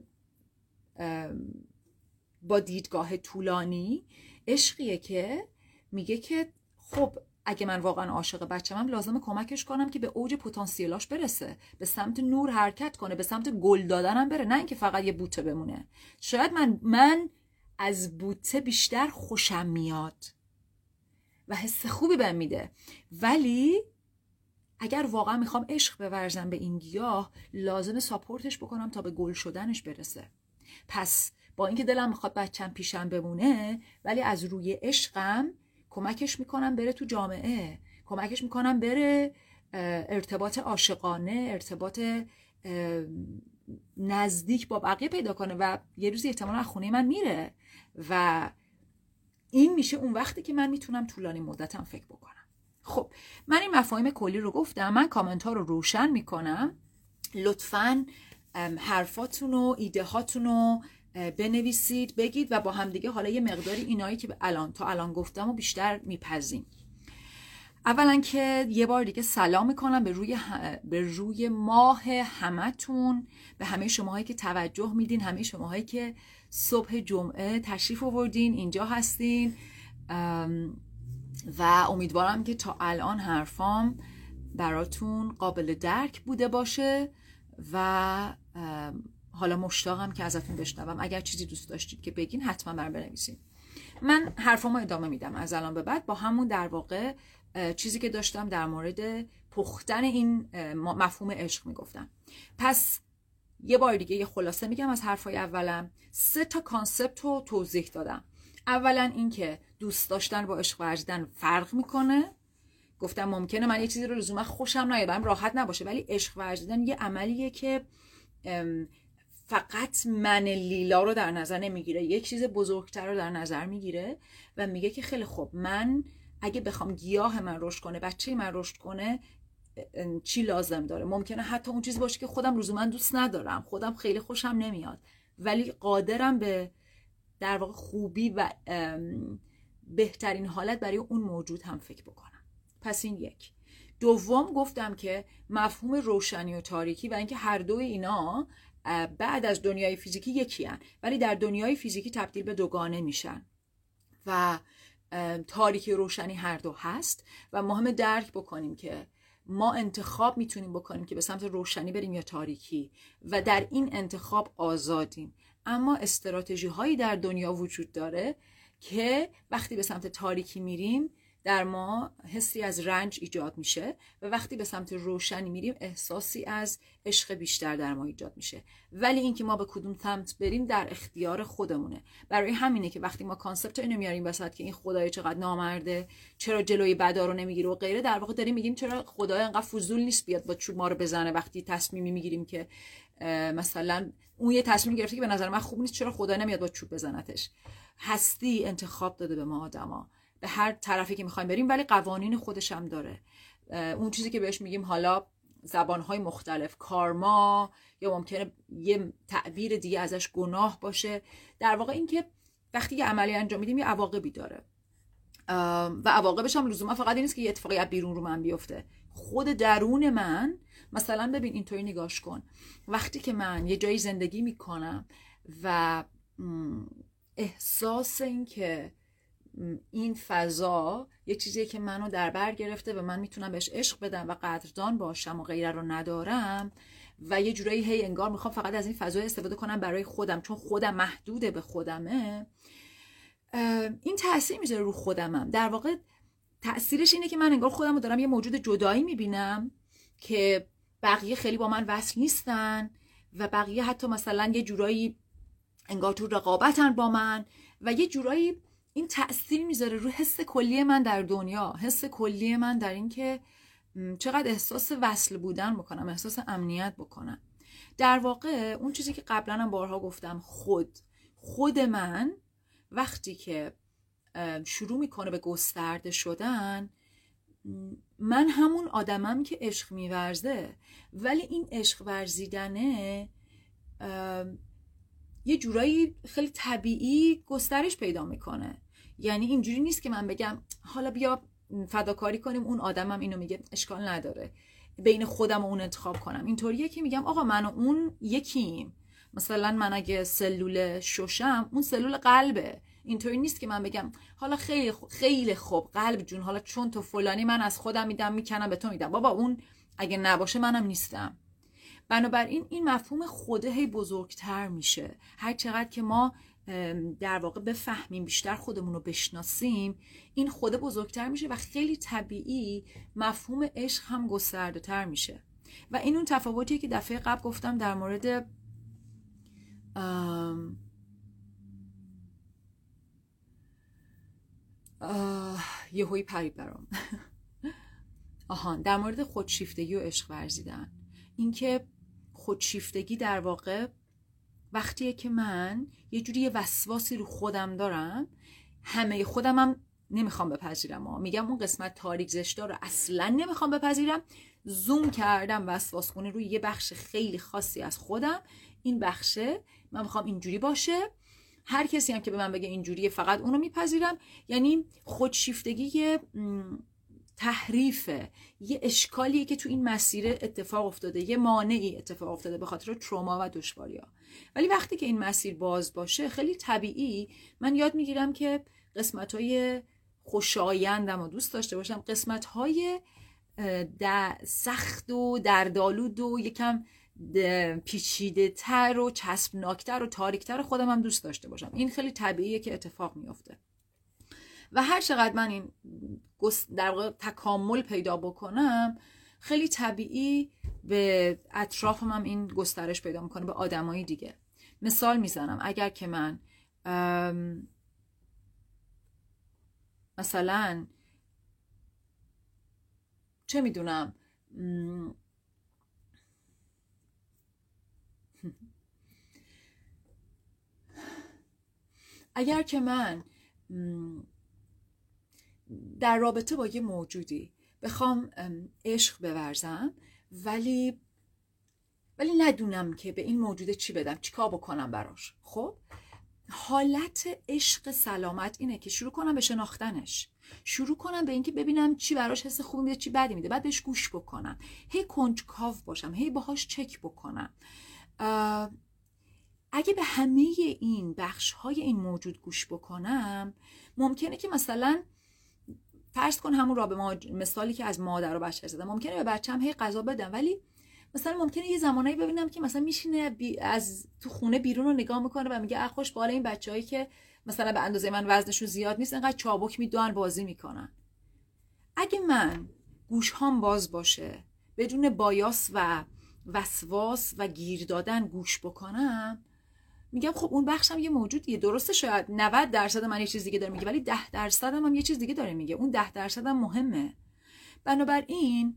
با دیدگاه طولانی، عشقیه که میگه که خب اگه من واقعا عاشق بچه‌م لازمه کمکش کنم که به اوج پتانسیلاش برسه، به سمت نور حرکت کنه، به سمت گل دادنم بره، نه اینکه فقط یه بوته بمونه. شاید من من از بوته بیشتر خوشم میاد و حس خوبی بهم میده، ولی اگر واقعا میخوام عشق بورزم به این گیاه لازمه ساپورتش بکنم تا به گل شدنش برسه. پس با اینکه دلم میخواد بچم پیشم بمونه، ولی از روی عشقم کمکش میکنم بره تو جامعه، کمکش میکنم بره ارتباط عاشقانه، ارتباط نزدیک با بقیه پیدا کنه و یه روزی احتمالاً از خونه من میره و این میشه اون وقتی که من میتونم طولانی مدتم فکر بکنم. خب من این مفاهیم کلی رو گفتم، من کامنت ها رو روشن میکنم، لطفاً حرفاتون و ایده هاتون رو بنویسید، بگید و با هم دیگه حالا یه مقداری اینایی که الان تا الان گفتم و بیشتر میپزیم. اولا که یه بار دیگه سلام میکنم به روی به روی ماه همتون، به همه شماهایی که توجه میدین، همه شماهایی که صبح جمعه تشریف آوردین اینجا هستین و امیدوارم که تا الان حرفام براتون قابل درک بوده باشه و حالا مشتاقم که ازتون بشنوم. اگر چیزی دوست داشتید که بگین حتما برام بنویسین. من حرفامو ادامه میدم از الان به بعد با همون در واقع چیزی که داشتم در مورد پختن این مفهوم عشق میگفتم. پس یه بار دیگه یه خلاصه میگم از حرفای اولم. سه تا کانسپت رو توضیح دادم. اولا این که دوست داشتن با عشق ورزیدن فرق میکنه. گفتم ممکنه من یه چیزی رو لزوما خوشم نیاد، برام راحت نباشه، ولی عشق ورزیدن یه عملیه که فقط من لیلا رو در نظر نمیگیره، یک چیز بزرگتر رو در نظر میگیره و میگه که خیلی خوب، من اگه بخوام گیاه من رشد کنه، بچه من رشد کنه، چی لازم داره؟ ممکنه حتی اون چیز باشه که خودم لزوما دوست ندارم، خودم خیلی خوشم نمیاد، ولی قادرم به در واقع خوبی و بهترین حالت برای اون موجود هم فکر بکنم. پس این یک. دوم گفتم که مفهوم روشنی و تاریکی و اینکه هر دوی اینا بعد از دنیای فیزیکی یکی هن، ولی در دنیای فیزیکی تبدیل به دوگانه میشن و تاریکی و روشنی هر دو هست و مهم درک بکنیم که ما انتخاب میتونیم بکنیم که به سمت روشنی بریم یا تاریکی و در این انتخاب آزادیم. اما استراتژی هایی در دنیا وجود داره که وقتی به سمت تاریکی میریم در ما حسی از رنج ایجاد میشه و وقتی به سمت روشنی میریم احساسی از عشق بیشتر در ما ایجاد میشه. ولی اینکه ما به کدوم سمت بریم در اختیار خودمونه. برای همینه که وقتی ما کانسپت اینو میاریم وسط که این خدای چقدر نامرده، چرا جلوی بدا رو نمیگیره و غیره، در واقع داریم میگیم چرا خدای انقدر فضول نیست بیاد با چوب ما رو بزنه وقتی تصمیمی میگیریم که مثلا اون یه تصمیم گرفته که به نظر من خوب نیست، چرا خدا نمیاد با چوب بزنتش؟ هستی انتخاب داده به ما آدما به هر طرفی که میخوایم بریم، ولی قوانین خودش هم داره. اون چیزی که بهش میگیم حالا زبانهای مختلف، کارما، یا ممکنه یه تعبیر دیگه ازش گناه باشه. در واقع این که وقتی یه عملی انجام میدیم یه عواقبی داره و عواقبش هم لزوما فقط این نیست که یه اتفاقی از بیرون رو من بیفته. خود درون من، مثلا ببین اینطوری نگاش کن، وقتی که من یه جایی زندگی میکنم و احساس این که این فضا یه چیزیه که منو در بر گرفته و من میتونم بهش عشق بدم و قدردان باشم و غیره رو ندارم و یه جورایی هی انگار میخوام فقط از این فضا استفاده کنم برای خودم چون خودم محدوده به خودمه، این تأثیر میذاره رو خودمم. در واقع تأثیرش اینه که من انگار خودم رو دارم یه موجود جدایی میبینم که بقیه خیلی با من وصل نیستن و بقیه حتی مثلا یه جورایی انگار تو رقابتن با من و یه جورایی این تأثیر میذاره رو حس کلی من در دنیا، حس کلی من در این که چقدر احساس وصل بودن بکنم، احساس امنیت بکنم. در واقع اون چیزی که قبلا هم بارها گفتم، خود خود من وقتی که شروع میکنه به گسترده شدن، من همون آدمم که عشق میورزه، ولی این عشق ورزیدنه یه جورایی خیلی طبیعی گسترش پیدا میکنه. یعنی اینجوری نیست که من بگم حالا بیا فداکاری کنیم، اون آدمم اینو میگه اشکال نداره، بین خودم و اون انتخاب کنم. اینطوریه که میگم آقا من و اون یکیم. مثلا من اگه سلول ششم، اون سلول قلبه. اینطوری نیست که من بگم حالا خیلی خوب، خیلی خوب قلب جون، حالا چون تو فلانی من از خودم میدم میکنم به تو میدم. بابا اون اگه نباشه منم نیستم. بنابراین این مفهوم خوده هی بزرگتر میشه. هر چقدر که ما در واقع بفهمیم، بیشتر خودمون رو بشناسیم، این خوده بزرگتر میشه و خیلی طبیعی مفهوم عشق هم گسترده تر میشه. و این اون تفاوتیه که دفعه قبل گفتم در مورد آم یه هوی پرید برام آهان در مورد خودشیفتگی و عشق ورزیدن. این که خودشیفتگی در واقع وقتیه که من یه جوری یه وسواسی رو خودم دارم، همه خودم هم نمیخوام بپذیرم ها. میگم اون قسمت تاریک زشتا رو اصلا نمیخوام بپذیرم، زوم کردم وسواس کنه روی یه بخش خیلی خاصی از خودم. این بخشه من میخوام اینجوری باشه، هر کسی هم که به من بگه اینجوریه فقط اونو میپذیرم. یعنی خودشیفتگی تحریفه، یه اشکالیه که تو این مسیر اتفاق افتاده، یه مانعی اتفاق افتاده به خاطر تروما و دشواری‌ها. ولی وقتی که این مسیر باز باشه، خیلی طبیعی من یاد میگیرم که قسمت‌های خوشایندم رو دوست داشته باشم، قسمت‌های سخت و دردآلود و یکم پیچیده تر و چسبناکتر و تاریکتر خودم هم دوست داشته باشم. این خیلی طبیعیه که اتفاق میفته و هر چقدر من این در واقع تکامل پیدا بکنم، خیلی طبیعی به اطرافم هم این گسترش پیدا میکنه، به آدمای دیگه. مثال میزنم، اگر که من مثلا چه میدونم اگر که من در رابطه با یه موجودی بخوام عشق بورزم، ولی ولی ندونم که به این موجود چی بدم، چیکار بکنم براش، خب حالت عشق سلامت اینه که شروع کنم به شناختنش، شروع کنم به اینکه ببینم چی براش حس خوبی میده، چی بدی میده، بعد بهش گوش بکنم، هی کنجکاو باشم، هی باهاش چک بکنم. اگه به همه این بخش‌های این موجود گوش بکنم، ممکنه که مثلا فرض کن همون را به ما مثالی که از مادر و بچه زدم، ممکنه به بچه‌م هی غذا بدم، ولی مثلا ممکنه یه زمانایی ببینم که مثلا میشینه از تو خونه بیرون رو نگاه میکنه و میگه خوش بالا این بچه‌هایی که مثلا به اندازه من وزنشون زیاد نیست انقدر چابک میدوئن بازی میکنن. اگه من گوش‌هام باز باشه، بدون بایاس و وسواس و گیر دادن گوش بکنم، میگم خب اون بخشم یه موجودیه، درسته شاید نود درصد من یه چیز دیگه داره میگه، ولی ده درصد هم, هم یه چیز دیگه داره میگه، اون ده درصد هم مهمه. بنابراین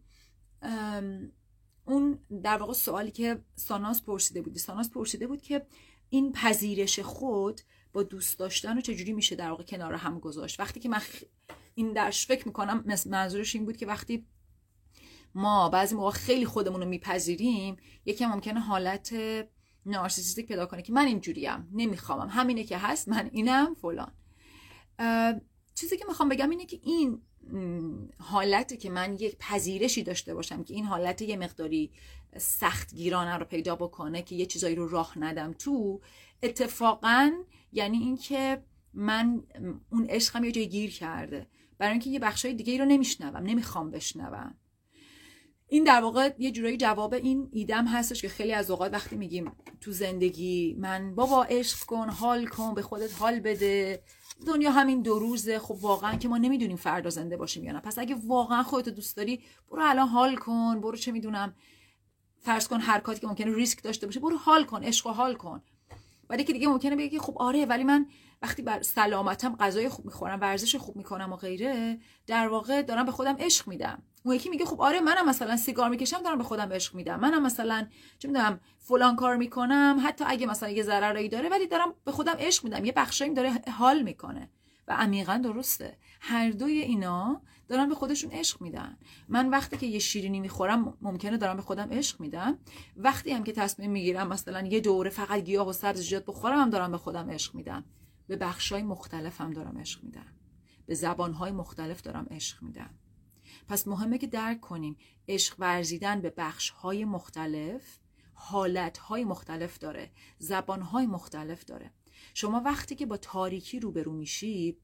اون در واقع سوالی که ساناز پرسیده بودی ساناز پرسیده بود که این پذیرش خود با دوست داشتن رو چجوری میشه در واقع کنار هم گذاشت. وقتی که من خ... این درش فکر میکنم منظورش این بود که وقتی ما بعضی موقع خیلی خودمون رو میپذیریم، یکی ممکنه حالت نارسیسیستیک پیدا کنه که من اینجوریم، نمیخوامم، همینه که هست، من اینم فلان. چیزی که میخوام بگم اینه که این حالتی که من یک پذیرشی داشته باشم که این حالت یه مقداری سختگیرانه رو پیدا بکنه که یه چیزایی رو راه ندم تو، اتفاقا یعنی این که من اون عشقم یه جای گیر کرده، برای اینکه یه بخشای دیگه رو نمیشنوم، نمیخوام بشنوم. این در واقع یه جورایی جواب این ایدم هستش که خیلی از اوقات وقتی میگیم تو زندگی من بابا عشق کن، حال کن، به خودت حال بده، دنیا همین دو روزه، خب واقعا که ما نمیدونیم فردا زنده باشیم یا نه. پس اگه واقعا خودت دوست داری، برو الان حال کن، برو چه میدونم فرض کن حرکاتی که ممکنه ریسک داشته باشه برو حال کن، عشق و حال کن. ولی که دیگه ممکنه بگی خب آره ولی من وقتی بر سلامتم غذای خوب میخورم، ورزش خوب میکنم و غیره، در واقع دارم به خودم عشق میدم. اون یکی میگه خب آره منم مثلا سیگار میکشم دارم به خودم عشق میدم، منم مثلا چه میدونم فلان کار میکنم حتی اگه مثلا یه ضرری داره ولی دارم به خودم عشق میدم، یه بخشاییم داره حال میکنه و عمیقا درسته. هر دوی اینا دارن به خودشون عشق میدن. من وقتی که یه شیرینی میخورم ممکنه دارم به خودم عشق میدم، وقتی هم که تصمیم میگیرم مثلا یه دوره فقط گیاه و سبزیجات بخورم هم دارم به خودم عشق میدم. به بخشای مختلف هم دارم عشق میدم، به زبانهای مختلف دارم عشق میدم. پس مهمه که درک کنیم عشق ورزیدن به بخشهای مختلف حالتهای مختلف داره، زبانهای مختلف داره. شما وقتی که با تاریکی روبرو میشی،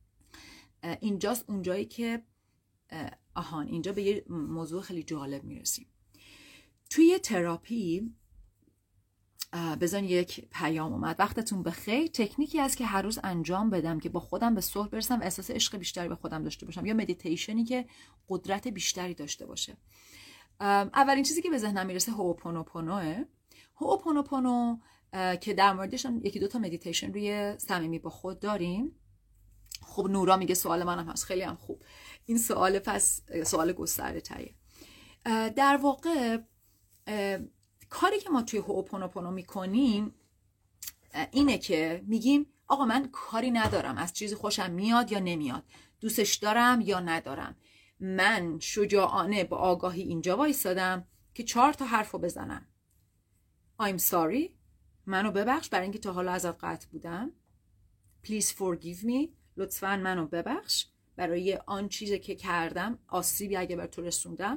اینجاست اونجایی که آهان اینجا به یه موضوع خیلی جالب میرسیم. توی تراپی بزن یک پیام اومد وقتتون بخیر، تکنیکی هست که هر روز انجام بدم که با خودم به صلح برسم و احساس عشق بیشتری به خودم داشته باشم، یا مدیتیشنی که قدرت بیشتری داشته باشه. اولین چیزی که به ذهنم میرسه هوپونوپونوه. هوپونوپونو که در موردش یکی دو تا مدیتیشن روی صمیمی با خود داریم. خب نورا میگه سوال منم هست، خیلی هم خوب. این سوال پس سوال گسترده تریه. در واقع کاری که ما توی هوپونوپونو میکنیم اینه که میگیم آقا من کاری ندارم از چیزی خوشم میاد یا نمیاد، دوستش دارم یا ندارم، من شجاعانه با آگاهی اینجا وایسادم که چهار تا حرفو بزنم. I'm sorry، منو ببخش برای اینکه تا حالا ازت قطع بودم. Please forgive me، لطفاً منو ببخش برای آن چیزی که کردم، آسیبی اگه بر تو رسوندم.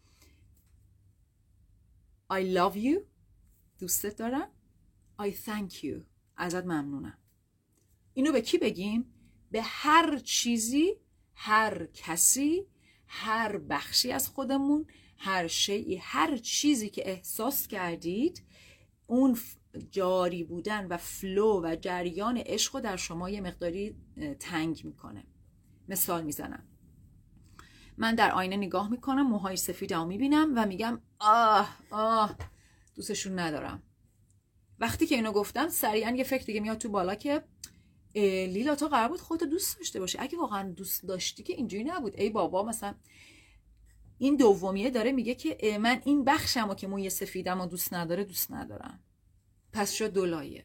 I love you، دوستت دارم. I thank you، ازت ممنونم. اینو به کی بگیم؟ به هر چیزی، هر کسی، هر بخشی از خودمون، هر شیئی، هر چیزی که احساس کردید اون جاری بودن و فلو و جریان عشق رو در شما یه مقداری تنگ میکنه. مثال میزنم، من در آینه نگاه میکنم، موهای سفیدمو میبینم و میگم آه آه دوستشون ندارم. وقتی که اینو گفتم سریعا یه فکر دیگه میاد تو بالا که لیلا تو قرار بود خودت دوست داشته باشی، اگه واقعا دوست داشتی که اینجوری نبود. ای بابا، مثلا این دومیه داره میگه که من این بخشمو که موی سفیدمو دوست نداره دوست ندارم. پس شد دو لایه.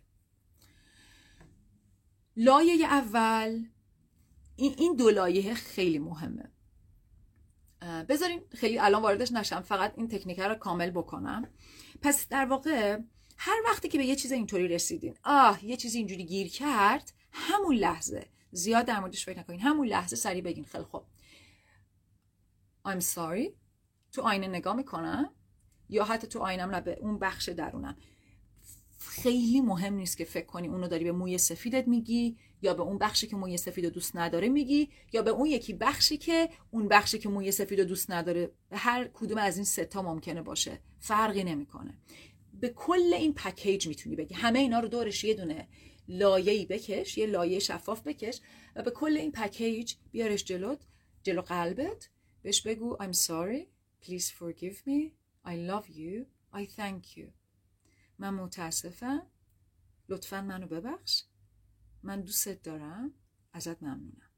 لایه اول، این این دو لایه خیلی مهمه. بذارین خیلی الان واردش نشم، فقط این تکنیک رو کامل بکنم. پس در واقع هر وقتی که به یه چیز اینطوری رسیدین، آه یه چیزی اینجوری گیر کرد، همون لحظه، زیاد در موردش فکر نکنین، همون لحظه سریع بگین خیلی خوب I'm sorry. تو آینه نگاه میکنم یا حتی تو آینم نه، به اون بخش درونم. خیلی مهم نیست که فکر کنی اونو داری به موی سفیدت میگی یا به اون بخشی که موی سفیدو دوست نداره میگی یا به اون یکی بخشی که اون بخشی که موی سفیدو دوست نداره. به هر کدوم از این سه تا ممکنه باشه، فرقی نمیکنه. به کل این پکیج میتونی بگی. همه اینا رو دورش یه دونه لایه‌ای بکش، یه لایه شفاف بکش و به کل این پکیج بیارش جلوت، جلو قلبت. بهش بگو I'm sorry, please forgive me, I love you, I thank you. من متاسفم، لطفاً منو ببخش، من دوستت دارم، ازت ممنونم.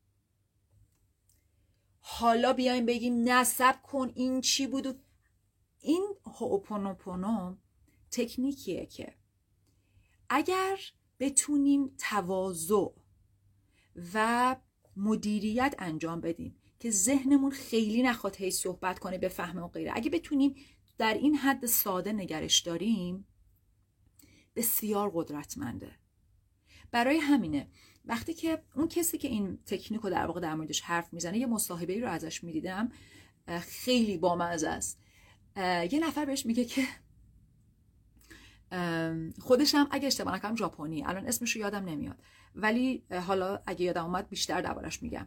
حالا بیایم بگیم نه صبر کن این چی بود. این هوپونوپونو تکنیکیه که اگر بتونیم تواضع و مدیریت انجام بدیم که ذهنمون خیلی نخواد هی صحبت کنه، بفهمه و غیره، اگه بتونیم در این حد ساده نگرش داریم، بسیار قدرتمنده. برای همینه وقتی که اون کسی که این تکنیک رو در واقع در موردش حرف میزنه، یه مصاحبه‌ای رو ازش میدیدم، خیلی بامزه است. یه نفر بهش میگه که خودش هم اگه اشتباه نکنم ژاپنی، الان اسمش رو یادم نمیاد، ولی حالا اگه یادم اومد بیشتر دربارش میگم.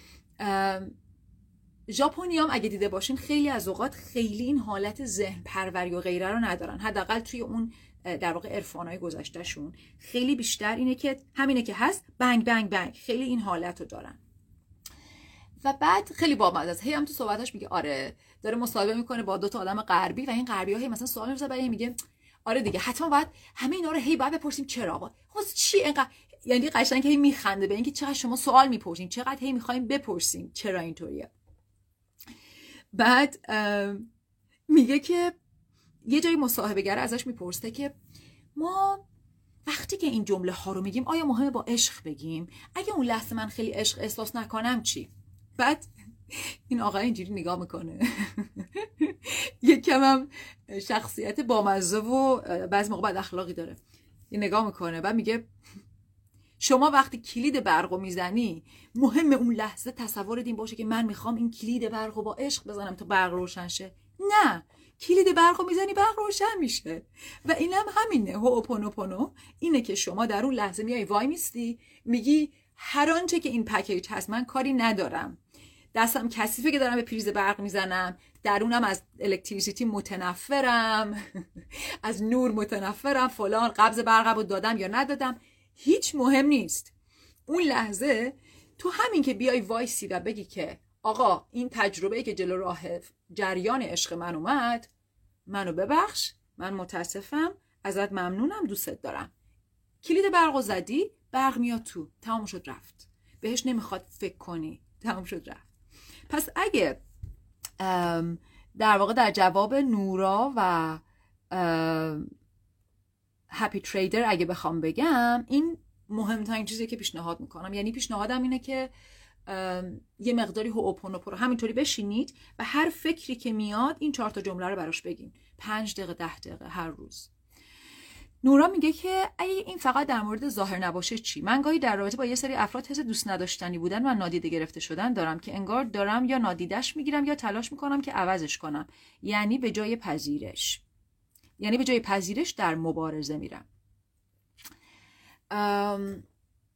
ژاپنی هم اگه دیده باشین خیلی از اوقات خیلی این حالت ذهن پروری و غیره رو ندارن، حداقل توی اون در واقع عرفانای گذشتهشون خیلی بیشتر اینه که همینه که هست، بنگ بنگ بنگ، خیلی این حالت رو دارن. و بعد خیلی بامزه است، هی هم تو صحبتاش میگه آره داره مصاحبه میکنه با دو تا آدم غربی و این غربی‌ها هی مثلا سوال می‌پرسن، برای میگه آره دیگه حتما باید همه اینا رو هی باید بپرسیم چرا، خب چی اینقدر، یعنی قشنگ هی میخنده به اینکه چقدر شما سوال میپرسین، چقدر هی میخوایم بپرسیم چرا اینطوریه. بعد میگه که یه جایی مصاحبه‌گر ازش میپرسه که ما وقتی که این جمله ها رو میگیم آیا مهمه با عشق بگیم؟ اگه اون لحظه من خیلی عشق احساس نکنم چی؟ بعد این آقا اینجوری نگاه میکنه یه کمم شخصیت بامزه و بعضی موقع بد اخلاقی داره، یه نگاه میکنه بعد میگه شما وقتی کلید برقو میزنی مهم اون لحظه تصور این باشه که من میخوام این کلید برقو با عشق بزنم تا برق روشن شه؟ نه، کلید برقو میزنی برق روشن میشه. و اینم همینه، هوپونوپونو اینه که شما در اون لحظه میای وای میستی میگی هر آنچه که این پکیج هست من کاری ندارم، دستم کثیفه که دارم به پریز برق میزنم، درونم از الکتریسیتی متنفرم از نور متنفرم، فلان قبض برقمو دادم یا ندادم، هیچ مهم نیست. اون لحظه تو همین که بیای وایسی و بگی که آقا این تجربه‌ای که جلو راه جریان عشق من اومد، منو ببخش، من متاسفم، ازت ممنونم، دوستت دارم، کلید برقو زدی، برق میاد تو، تمام شد رفت، بهش نمیخواد فکر کنی، تمام شد رفت. پس اگه در واقع در جواب نورا و هپی تریدر اگه بخوام بگم، این مهمترین چیزی که پیشنهاد میکنم، یعنی پیشنهادم اینه که یه مقداری هوپونوپونو همینطوری بشینید و هر فکری که میاد این چهار تا جمله رو براش بگین، پنج دقیقه ده دقیقه هر روز. نورا میگه که اگه این فقط در مورد ظاهر نباشه چی؟ من گاهی در رابطه با یه سری افراد حس دوست نداشتنی بودن و نادیده گرفته شدن دارم که انگار دارم یا نادیدش میگیرم یا تلاش میکنم که عوضش کنم. یعنی به جای پذیرش یعنی به جای پذیرش در مبارزه میرم. ام...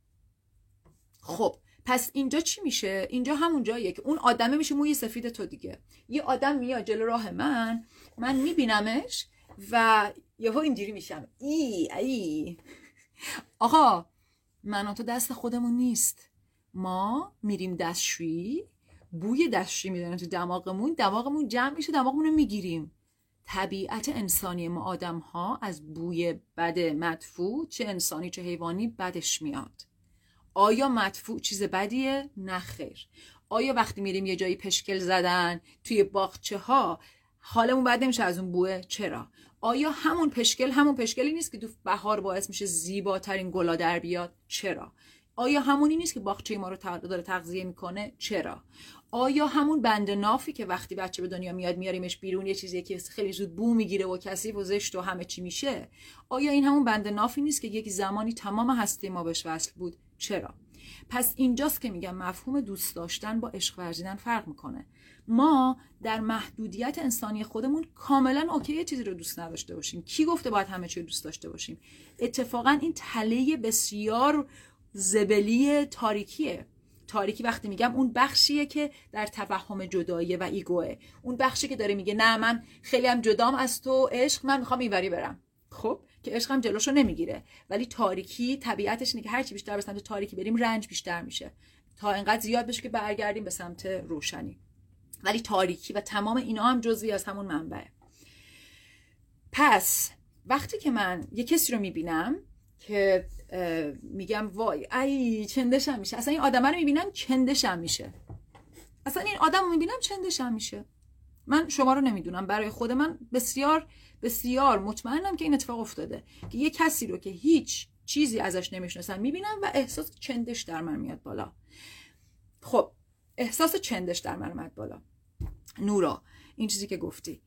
خب پس اینجا چی میشه؟ اینجا همون جاییه که اون آدمه میشه موی سفید تو دیگه. یه آدم میاد جلو راه من، من میبینمش و یهو اینجوری میشم ای ای آقا من و تو دست خودمون نیست. ما میریم دستشویی، بوی دستشویی میدونیم تو دماغمون، دماغمون جمع میشه، دماغمون رو میگیریم. طبیعت انسانی ما آدم ها از بوی بد مدفوع، چه انسانی چه حیوانی، بدش میاد. آیا مدفوع چیز بدیه؟ نه خیر. آیا وقتی میریم یه جایی پشکل زدن توی باغچه ها حالمون بد نمیشه از اون بوه؟ چرا؟ آیا همون پشکل همون پشکلی نیست که تو بهار باعث میشه زیباترین گلا در بیاد؟ چرا؟ آیا همونی نیست که باغچه ما رو داره تغذیه میکنه؟ چرا؟ آیا همون بند نافی که وقتی بچه به دنیا میاد میاریمش بیرون یه چیزیه که خیلی زود بو میگیره و کثیف و زشت و همه چی میشه، آیا این همون بند نافی نیست که یک زمانی تمام هستی ما بهش وصل بود؟ چرا؟ پس اینجاست که میگم مفهوم دوست داشتن با عشق ورزیدن فرق میکنه. ما در محدودیت انسانی خودمون کاملا اوکی چیزی رو دوست نداشته باشیم. کی گفته باید همه چی رو دوست داشته باشیم؟ اتفاقا این تله بسیار زبلی تاریکیه. تاریکی وقتی میگم اون بخشیه که در توهم جداییه و ایگوه، اون بخشی که داره میگه نه من خیلی هم جدام از تو عشق، من میخوام اینوری برم. خب که عشقم جلوشو نمیگیره، ولی تاریکی طبیعتش اینه که هرچی بیشتر به سمت تاریکی بریم رنج بیشتر میشه تا اینقدر زیاد بشه که برگردیم به سمت روشنی. ولی تاریکی و تمام اینا هم جزئی از همون منبعه. پس وقتی که من یه کسی رو میبینم که میگم وای ای چندشم میشه، اصلا این آدم رو میبینم چندشم میشه، اصلا این آدم رو میبینم چندشم میشه. من شما رو نمیدونم، برای خود من بسیار بسیار مطمئنم که این اتفاق افتاده که یه کسی رو که هیچ چیزی ازش نمیشناسم میبینم و احساس چندش در من میاد بالا. خب احساس چندش در من اومد بالا. نورا این چیزی که گفتی،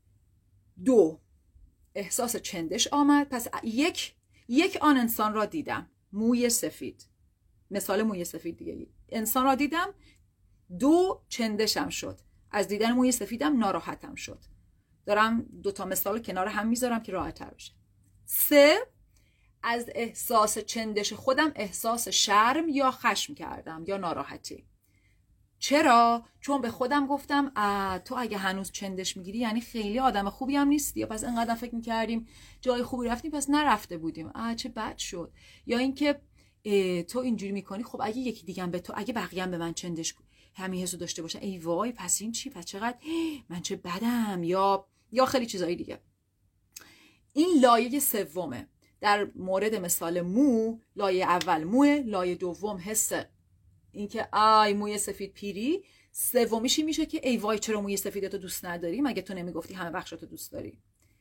دو احساس چندش آمد. پس یک یک آن انسان را دیدم موی سفید، مثال موی سفید دیگه، انسان را دیدم. دو چندشم شد، از دیدن موی سفیدم ناراحتم شد. دارم دوتا مثال کنار هم میذارم که راحت تر بشه. سه از احساس چندش خودم احساس شرم یا خشم کردم یا ناراحتی. چرا؟ چون به خودم گفتم تو اگه هنوز چندش میگیری یعنی خیلی آدم خوبی هم نیستی، یا پس اینقدر فکر میکردیم جای خوبی رفتیم پس نرفته بودیم، آ چه بد شد. یا اینکه تو اینجوری میکنی، خب اگه یکی دیگه هم به تو، اگه بقیه هم به من چندش همین حسو داشته باشن، ای وای پس این چی، پس چقدر من چه بدم، یا یا خیلی چیزایی دیگه. این لایه سومه. در مورد مثال مو، لایه اول موه، لایه دوم حس اینکه آی موی سفید پیری، سومیشی میشه که ای وای چرا موی سفیدتو دوست نداری، مگه تو نمیگفتی همه بخشاتو دوست داری.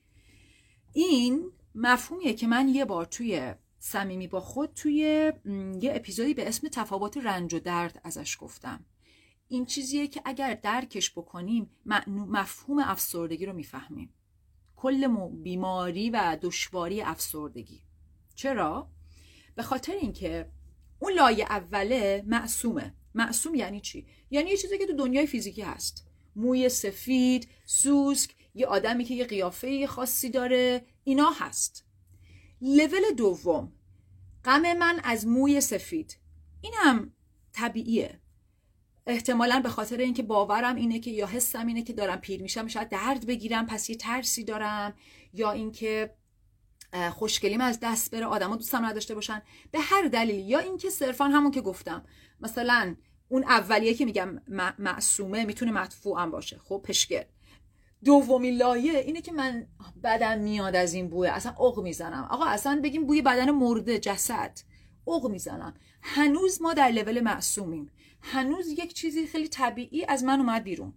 این مفهومیه که من یه بار توی صمیمی با خود توی یه اپیزودی به اسم تفاوت رنج و درد ازش گفتم. این چیزیه که اگر درکش بکنیم مفهوم افسردگی رو میفهمیم، کل بیماری و دشواری افسردگی. چرا؟ به خاطر اینکه اون لایه اوله معصومه. معصوم یعنی چی؟ یعنی یه چیزی که تو دنیای فیزیکی هست، موی سفید، سوسک، یه آدمی که یه قیافه خاصی داره، اینا هست. لول دوم، غم من از موی سفید، این هم طبیعیه. احتمالاً به خاطر اینکه باورم اینه که یا حسم اینه که دارم پیر میشم شاید درد بگیرم پس یه ترسی دارم، یا اینکه خوشگلیم از دست بره، آدما دوستم نداشته باشن، به هر دلیلی، یا اینکه صرفا همون که گفتم مثلا اون اولیه که میگم معصومه میتونه مدفوع هم باشه. خب پشگل. دومی لایه اینه که من بدن میاد از این بوی، اصلا عق میزنم. آقا اصلا بگیم بوی بدن مرده، جسد، عق میزنم. هنوز ما در لول معصومیم، هنوز یک چیزی خیلی طبیعی از من اومد بیرون.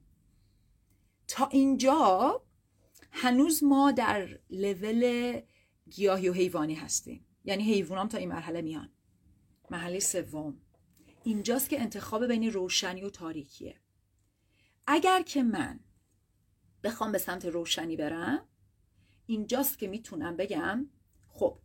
تا اینجا هنوز ما در لول گیاهی و حیوانی هستیم، یعنی حیوانام تا این مرحله میان. مرحله سوم اینجاست که انتخاب بین روشنی و تاریکیه. اگر که من بخوام به سمت روشنی برم، اینجاست که میتونم بگم خب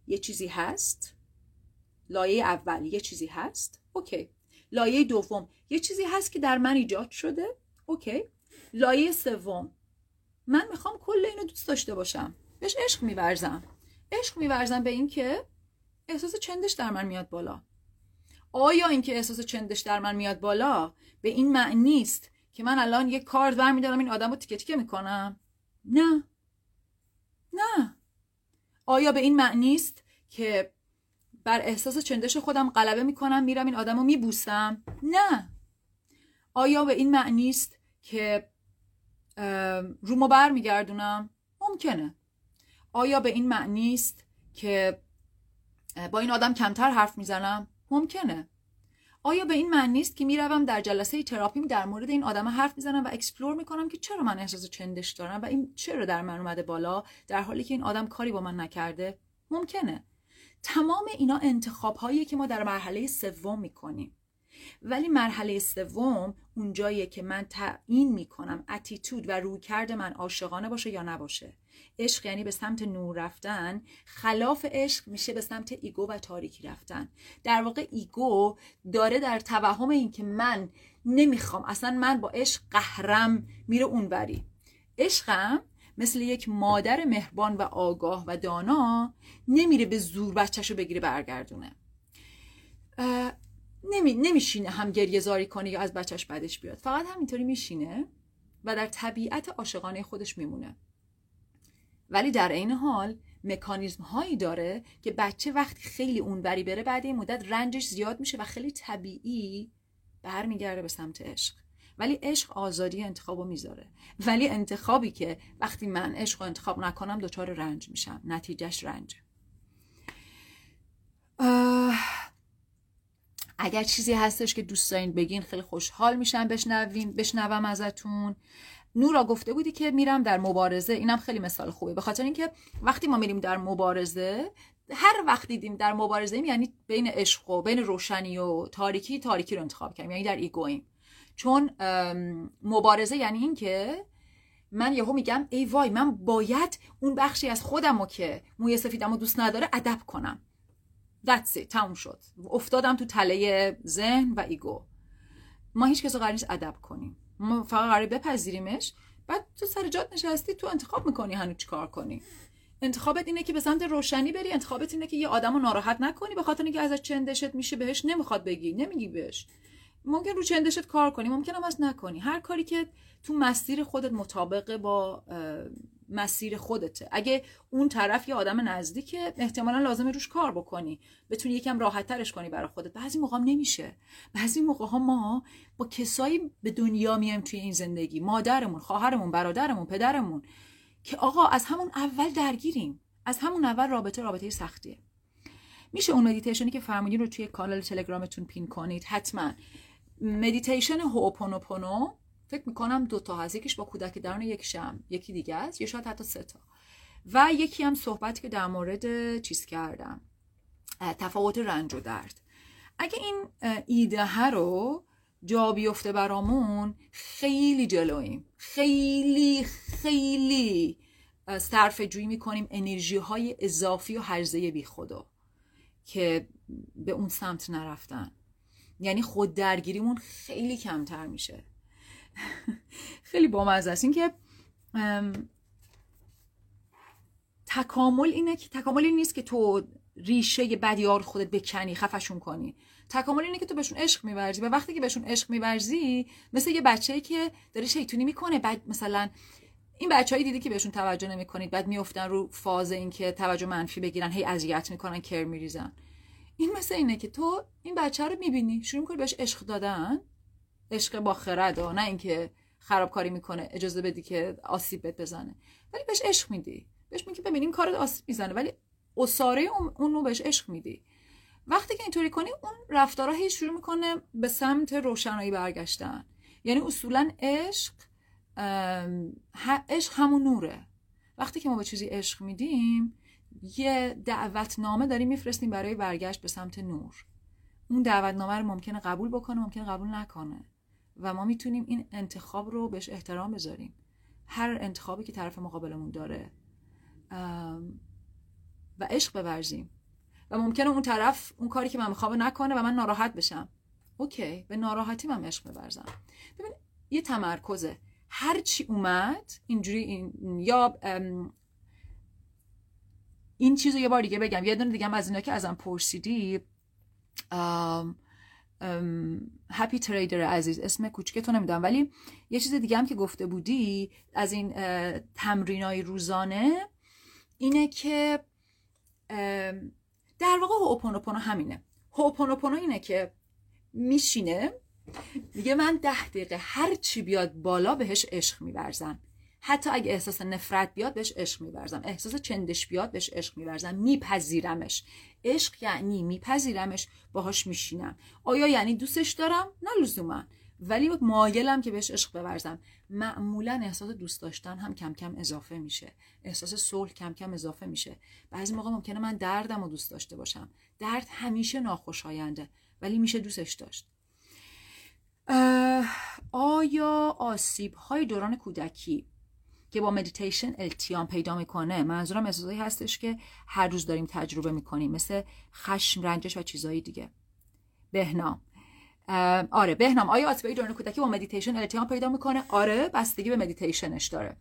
یه چیزی هست، لایه اول یه چیزی هست، اوکی. لایه دوم یه چیزی هست که در من ایجاد شده، اوکی. لایه سوم من میخوام کل اینو دوست داشته باشم، بهش عشق میورزم. عشق میورزم به این که احساس چندش در من میاد بالا. آیا این که احساس چندش در من میاد بالا به این معنی است که من الان یک کارت برمی‌دارم این آدمو تیکه تیکه میکنم؟ نه نه. آیا به این معنی است که بر احساس چندش خودم غلبه میکنم میرم این آدمو میبوسم؟ نه. آیا به این معنی است که رومو بر میگردونم؟ ممکنه. آیا به این معنی است که با این آدم کمتر حرف میزنم؟ ممکنه. آیا به این معنی است که میروم در جلسه تراپیم در مورد این آدم حرف میزنم و اکسپلور میکنم که چرا من احساس چندش دارم و این چرا در من اومده بالا در حالی که این آدم کاری با من نکرده؟ ممکنه. تمام اینا انتخاب هاییه که ما در مرحله سوم میکنیم. ولی مرحله سوم اونجاییه که من تعیین میکنم اتیتود و رویکرد من عاشقانه باشه یا نباشه. عشق یعنی به سمت نور رفتن، خلاف عشق میشه به سمت ایگو و تاریکی رفتن. در واقع ایگو داره در توهم این که من نمیخوام، اصلا من با عشق قهرم، میره اونوری. عشقم مثل یک مادر مهربان و آگاه و دانا نمیره به زور بچه‌شو بگیره برگردونه. نمی نمیشینه هم گریه زاری کنه یا از بچهش بدش بیاد، فقط همینطوری میشینه و در طبیعت عاشقانه خودش میمونه. ولی در عین حال مکانیزم هایی داره که بچه وقتی خیلی اونوری بره بعد این مدت رنجش زیاد میشه و خیلی طبیعی برمیگرده به سمت عشق. ولی عشق آزادی انتخابو میذاره. ولی انتخابی که وقتی من عشق رو انتخاب نکنم دچار رنج میشم، نتیجهش رنج. اگر چیزی هستش که دوست دارین بگین خیلی خوشحال میشم بشنویم بشنوم ازتون. نورا گفته بودی که میرم در مبارزه، اینم خیلی مثال خوبه، به خاطر اینکه وقتی ما میریم در مبارزه، هر وقت دیدیم در مبارزه یعنی بین عشق و بین روشنی و تاریکی، تاریکی رو انتخاب کردیم، یعنی در ایگویم. چون مبارزه یعنی این که من یهو میگم ای وای من باید اون بخشی از خودمو که موی سفیدمو دوست نداره ادب کنم. That's it. تموم شد. افتادم تو تله ذهن و ایگو. ما هیچ کس قرار نیست ادب کنیم. ما فقط قراره بپذیریمش. بعد تو سر جات نشستی، تو انتخاب میکنی هنوز چی کار کنی. انتخابت اینه که به سمت روشنی بری، انتخابت اینه که یه آدمو ناراحت نکنی به خاطر اینکه ازش چندشت میشه بهش نمیخواد بگی، نمیگی بهش. ممکن رو چندشت کار کنی، ممکن هم از نکنی. هر کاری که تو مسیر خودت مطابق با مسیر خودته. اگه اون طرف یه آدم نزدیکه احتمالاً لازمه روش کار بکنی، بتونی یکم راحت ترش کنی برای خودت. بعضی موقع نمیشه. بعضی موقع ها ما با کسایی به دنیا میایم توی این زندگی، مادرمون، خواهرمون، برادرمون، پدرمون، که آقا از همون اول درگیریم. از همون اول رابطه رابطه سختیه. میشه اون مدیتیشنی که فرمودین رو توی کانال تلگرامتون پین کنید حتما. مدیتیشن هوپونوپونو فکر میکنم دو تا هست، یکیش با کودک درون، یکیشم یکی دیگه است، یا شاید حتی سه تا، و یکی هم صحبتی که در مورد چیز کردم، تفاوت رنج و درد. اگه این ایده رو جا بیفته برامون خیلی جلویم، خیلی خیلی صرفه جویی میکنیم انرژی های اضافی و هرزه بی خدا که به اون سمت نرفتن. یعنی خود درگیریمون خیلی کمتر میشه. خیلی بامزه است این که تکامل اینه که تکامل این نیست که تو ریشه بدیار خودت بکنی خفشون کنی. تکامل اینه که تو بهشون عشق می‌ورزی و وقتی که بهشون عشق می‌ورزی مثل یه بچه‌ای که داره شیطونی میکنه، بعد مثلا این بچه‌ای دیدی که بهشون توجه نمی‌کنید، بعد میافتن رو فاز این که توجه منفی بگیرن، هی اذیت میکنن، کر میریزن. این مثل اینه که تو این بچه رو می‌بینی، شروع می‌کنی بهش عشق دادن، عشق با خرد، نه اینکه خرابکاری میکنه اجازه بدی که آسیب بهت بزنه، ولی بهش عشق میدی، بهش میگی ببین این کارت آسیب میزنه، ولی اساره اون رو بهش عشق میدی. وقتی که اینطوری کنی اون رفتارها هی شروع میکنه به سمت روشنایی برگشتن. یعنی اصولا عشق عشق همون نوره. وقتی که ما به چیزی عشق میدیم یه دعوتنامه داریم میفرستیم برای برگشت به سمت نور. اون دعوتنامه رو ممکنه قبول بکنه، ممکنه قبول نکنه، و ما میتونیم این انتخاب رو بهش احترام بذاریم. هر انتخابی که طرف مقابلمون داره و عشق بورزیم. و ممکنه اون طرف اون کاری که من میخوام نکنه و من ناراحت بشم. اوکی، به ناراحتی من عشق بورزم. ببین یه تمرکزه، هر چی اومد اینجوری این یا این چیزو یه بار دیگه بگم، یه دونه دیگه هم از اینا که ازم پرسیدی، ام هپی تریدر عزیز، اسم کوچیکتو نمیدونم، ولی یه چیز دیگه هم که گفته بودی از این تمرینای روزانه اینه که در واقع هوپونوپونو همینه. هوپونوپونو اینه که میشینه میگه من ده دقیقه هر چی بیاد بالا بهش عشق میورزم، حتی اگه احساس نفرت بیاد بهش عشق میورزم، احساس چندش بیاد بهش عشق میورزم، میپذیرمش. عشق یعنی میپذیرمش، باهاش میشینم. آیا یعنی دوستش دارم؟ نه لزوما، ولی مایلم که بهش عشق بورزم. معمولا احساس دوست داشتن هم کم کم اضافه میشه، احساس صلح کم کم اضافه میشه. بعضی موقع ممکنه من دردم رو دوست داشته باشم، درد همیشه ناخوشاینده ولی میشه دوستش داشت. آیا آسیب های دوران کودکی که با مدیتیشن التیام پیدا میکنه، منظورم احساسایی هستش که هر روز داریم تجربه میکنیم، مثل خشم، رنجش و چیزایی دیگه. بهنام آره بهنام، آیا آسیب های دوران کودکی با مدیتیشن التیام پیدا میکنه؟ آره، بستگی به مدیتیشنش داره.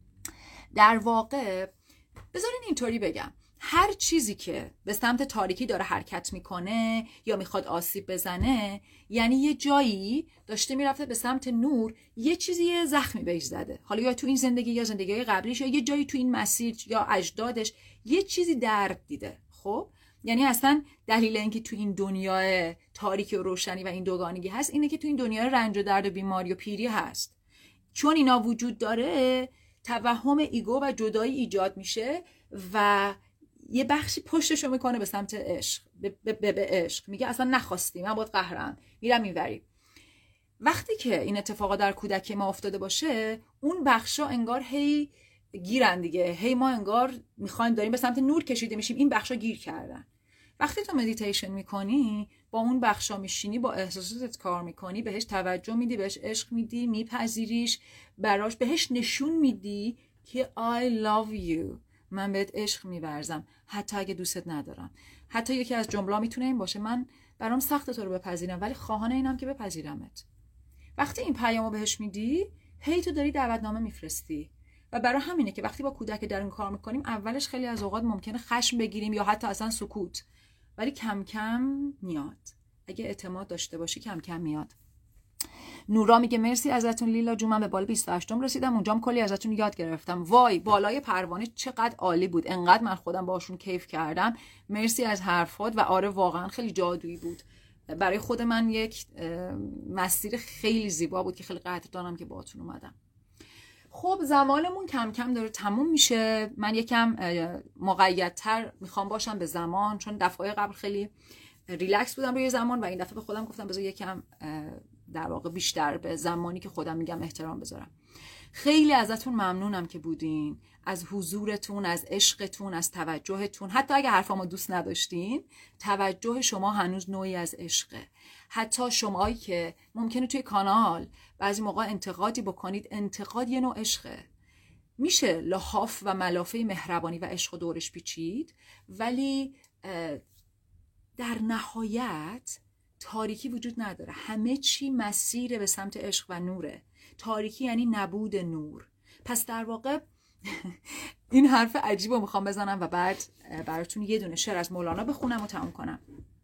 در واقع بذارین اینطوری بگم، هر چیزی که به سمت تاریکی داره حرکت میکنه یا میخواد آسیب بزنه، یعنی یه جایی داشته میرفته به سمت نور، یه چیزی یه زخمی بهش زده، حالا یا تو این زندگی یا زندگی قبلیش یا یه جایی تو این مسیر یا اجدادش یه چیزی درد دیده. خب یعنی اصلا دلیل اینکه تو این دنیای تاریکی و روشنی و این دوگانگی هست اینه که تو این دنیای رنج و درد و بیماری و پیری هست. چون اینا وجود داره، توهم ایگو و جدایی ایجاد میشه و یه بخشی پشتشو میکنه به سمت عشق، به, به, به, به عشق. میگه اصلا نخواستی، من باید قهرم، میرم اینوری. وقتی که این اتفاقا در کودکی ما افتاده باشه، اون بخشا انگار هی گیرن دیگه، هی ما انگار میخوایم داریم به سمت نور کشیده میشیم، این بخشا گیر کردن. وقتی تو مدیتیشن میکنی، با اون بخشا میشینی، با احساساتت کار میکنی، بهش توجه میدی، بهش عشق میدی، میپذیریش، براش بهش نشون میدی که I love you، من بهت عشق میورزم حتی اگه دوستت ندارم. حتی یکی از جملا میتونه این باشه، من برام سخته تو رو بپذیرم ولی خواهان اینم که بپذیرمت. وقتی این پیامو بهش میدی، هی تو داری دعوتنامه میفرستی. و برای همینه که وقتی با کودک در این کار میکنیم، اولش خیلی از اوقات ممکنه خشم بگیریم یا حتی اصلا سکوت، ولی کم کم میاد. اگه اعتماد داشته باشی کم کم میاد. نورا میگه مرسی ازتون لیلا جون، من به بالا بیست و هشتم رسیدم، اونجام کلی ازتون یاد گرفتم. وای بالای پروانه چقدر عالی بود، انقدر من خودم باشون کیف کردم. مرسی از حرفات و آره واقعا خیلی جادویی بود. برای خود من یک مسیر خیلی زیبا بود که خیلی قدردانم که باهاتون اومدم. خب زمانمون کم کم داره تموم میشه. من یکم مقیدتر میخوام باشم به زمان، چون دفعه قبل خیلی ریلکس بودم روی زمان و این دفعه به خودم گفتم بذار یکم در واقع بیشتر به زمانی که خودم میگم احترام بذارم. خیلی ازتون ممنونم که بودین، از حضورتون، از عشقتون، از توجهتون. حتی اگه حرفامو دوست نداشتین، توجه شما هنوز نوعی از عشقه. حتی شمایی که ممکنه توی کانال بعضی موقع انتقادی بکنید، انتقاد یه نوع عشقه. میشه لحاف و ملافه مهربانی و عشق و دورش پیچید، ولی در نهایت تاریکی وجود نداره. همه چی مسیر به سمت عشق و نوره. تاریکی یعنی نبود نور. پس در واقع این حرف عجیب رو میخوام بزنم و بعد براتون یه دونه شعر از مولانا بخونم و تموم کنم.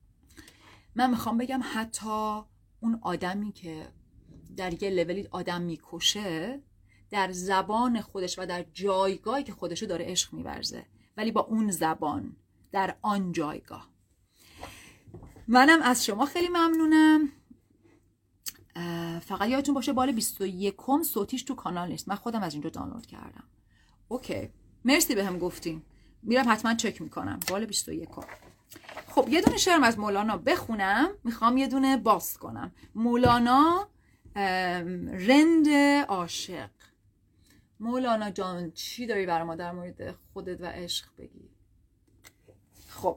من میخوام بگم حتی اون آدمی که در یه لولی آدم میکشه، در زبان خودش و در جایگاهی که خودشو داره عشق میورزه، ولی با اون زبان در آن جایگاه. منم از شما خیلی ممنونم. فقط یادتون باشه بال بیست و یکم صوتیش تو کانال نیست، من خودم از اینجا دانلود کردم. اوکی مرسی بهم گفتین، میرم حتما چک میکنم. بال بیست و یکم. خب یه دونه شعرم از مولانا بخونم، میخوام یه دونه باز کنم. مولانا رند عاشق. مولانا جان چی داری برای ما در مورد خودت و عشق بگی؟ خب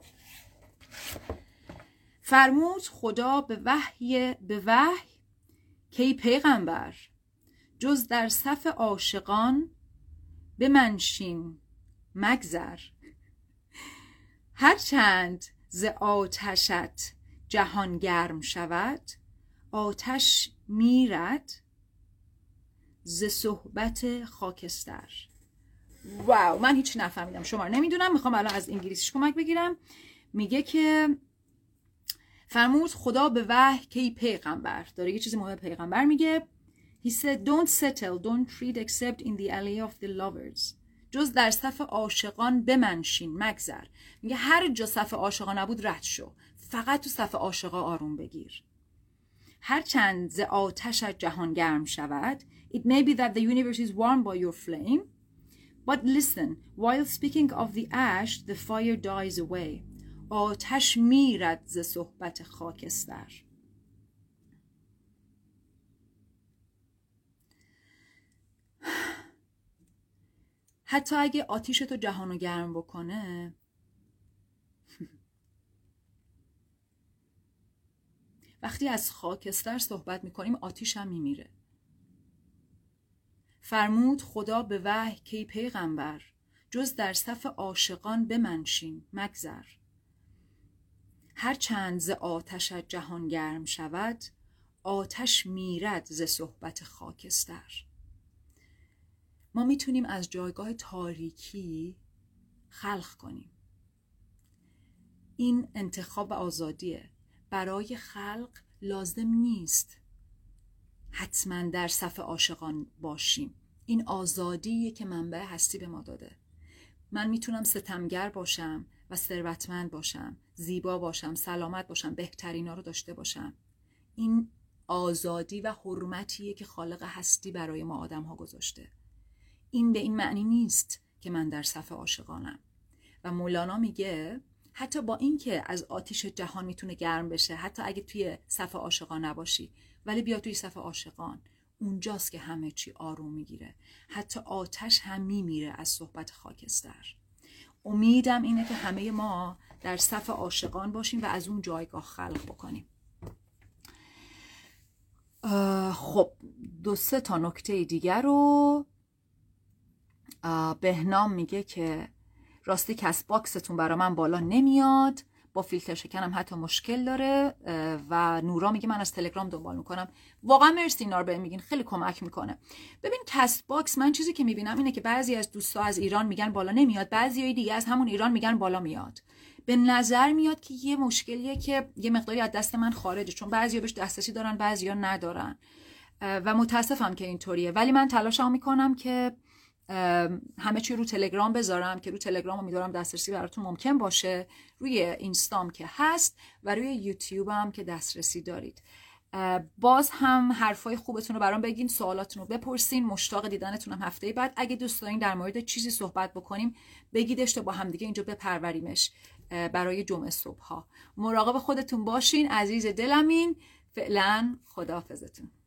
فرمود خدا به وحی به وحی که ای پیغمبر، جز در صف عاشقان به منشین مگذر. هرچند ز آتشت جهان گرم شود، آتش میرد ز صحبت خاکستر. واو، من هیچ نفهمیدم، شما رو نمیدونم، میخوام الان از انگلیسیش کمک بگیرم. میگه که فرمود خدا به وحی که ای پیغمبر، داره یه چیزی مهم پیغمبر میگه. He said don't settle, don't treat except in the alley of the lovers. جز در صف عاشقان بمنشین مگذر. میگه هر جا صف عاشقا نبود رد شو، فقط تو صف عاشقا آروم بگیر. هر چند ز آتش جهان گرم شود. It may be that the universe is warmed by your flame, but listen, while speaking of the ash, the fire dies away. آتش میرد ز صحبت خاکستر. حتی اگه آتیش تو جهانو گرم بکنه، وقتی از خاکستر صحبت میکنیم آتیش هم میمیره. فرمود خدا به وحی که ای پیغمبر، جز در صف عاشقان بمنشین مگذر. هر چند ز آتش جهان گرم شود، آتش میرد ز صحبت خاکستر. ما میتونیم از جایگاه تاریکی خلق کنیم. این انتخاب و آزادیه. برای خلق لازم نیست حتما در صف عاشقان باشیم. این آزادیه که منبع هستی به ما داده. من میتونم ستمگر باشم و ثروتمند باشم، زیبا باشم، سلامت باشم، بهترینا رو داشته باشم. این آزادی و حرمتیه که خالق هستی برای ما آدم ها گذاشته. این به این معنی نیست که من در صف عاشقانم. و مولانا میگه حتی با این که از آتش جهان میتونه گرم بشه، حتی اگه توی صف عاشقان نباشی، ولی بیا توی صف عاشقان، اونجاست که همه چی آروم میگیره. حتی آتش هم میمیره از صحبت خاکستر. امیدم اینه که همه ما در صف عاشقان باشیم و از اون جایگاه خلق بکنیم. خب دو سه تا نکته دیگر رو بهنام میگه که راستی کست باکستون برا من بالا نمیاد، با فیلتر شکنم حتی مشکل داره. و نورا میگه من از تلگرام دنبال میکنم. واقعا مرسی اینا رو بهم میگین، خیلی کمک میکنه. ببین کست باکس، من چیزی که میبینم اینه که بعضی از دوستا از ایران میگن بالا نمیاد، بعضی دیگه از همون ایران میگن بالا میاد. به نظر میاد که یه مشکلیه که یه مقداری از دست من خارجه، چون بعضیا بهش دسترسی دارن بعضیا ندارن و متاسفم که اینطوریه. ولی من تلاشم میکنم که همه چی رو تلگرام بذارم که رو تلگرام میذارم دسترسی براتون ممکن باشه، روی اینستام که هست و روی یوتیوب هم که دسترسی دارید. باز هم حرفای خوبتون رو برام بگین، سوالاتون رو بپرسین، مشتاق دیدنتون هم هفته بعد. اگه دوست دارین در مورد چیزی صحبت بکنیم بگیدش تا با هم دیگه اینجا بپروریمش برای جمعه صبح ها. مراقب خودتون باشین عزیز دلمین. فعلا خداحافظتون.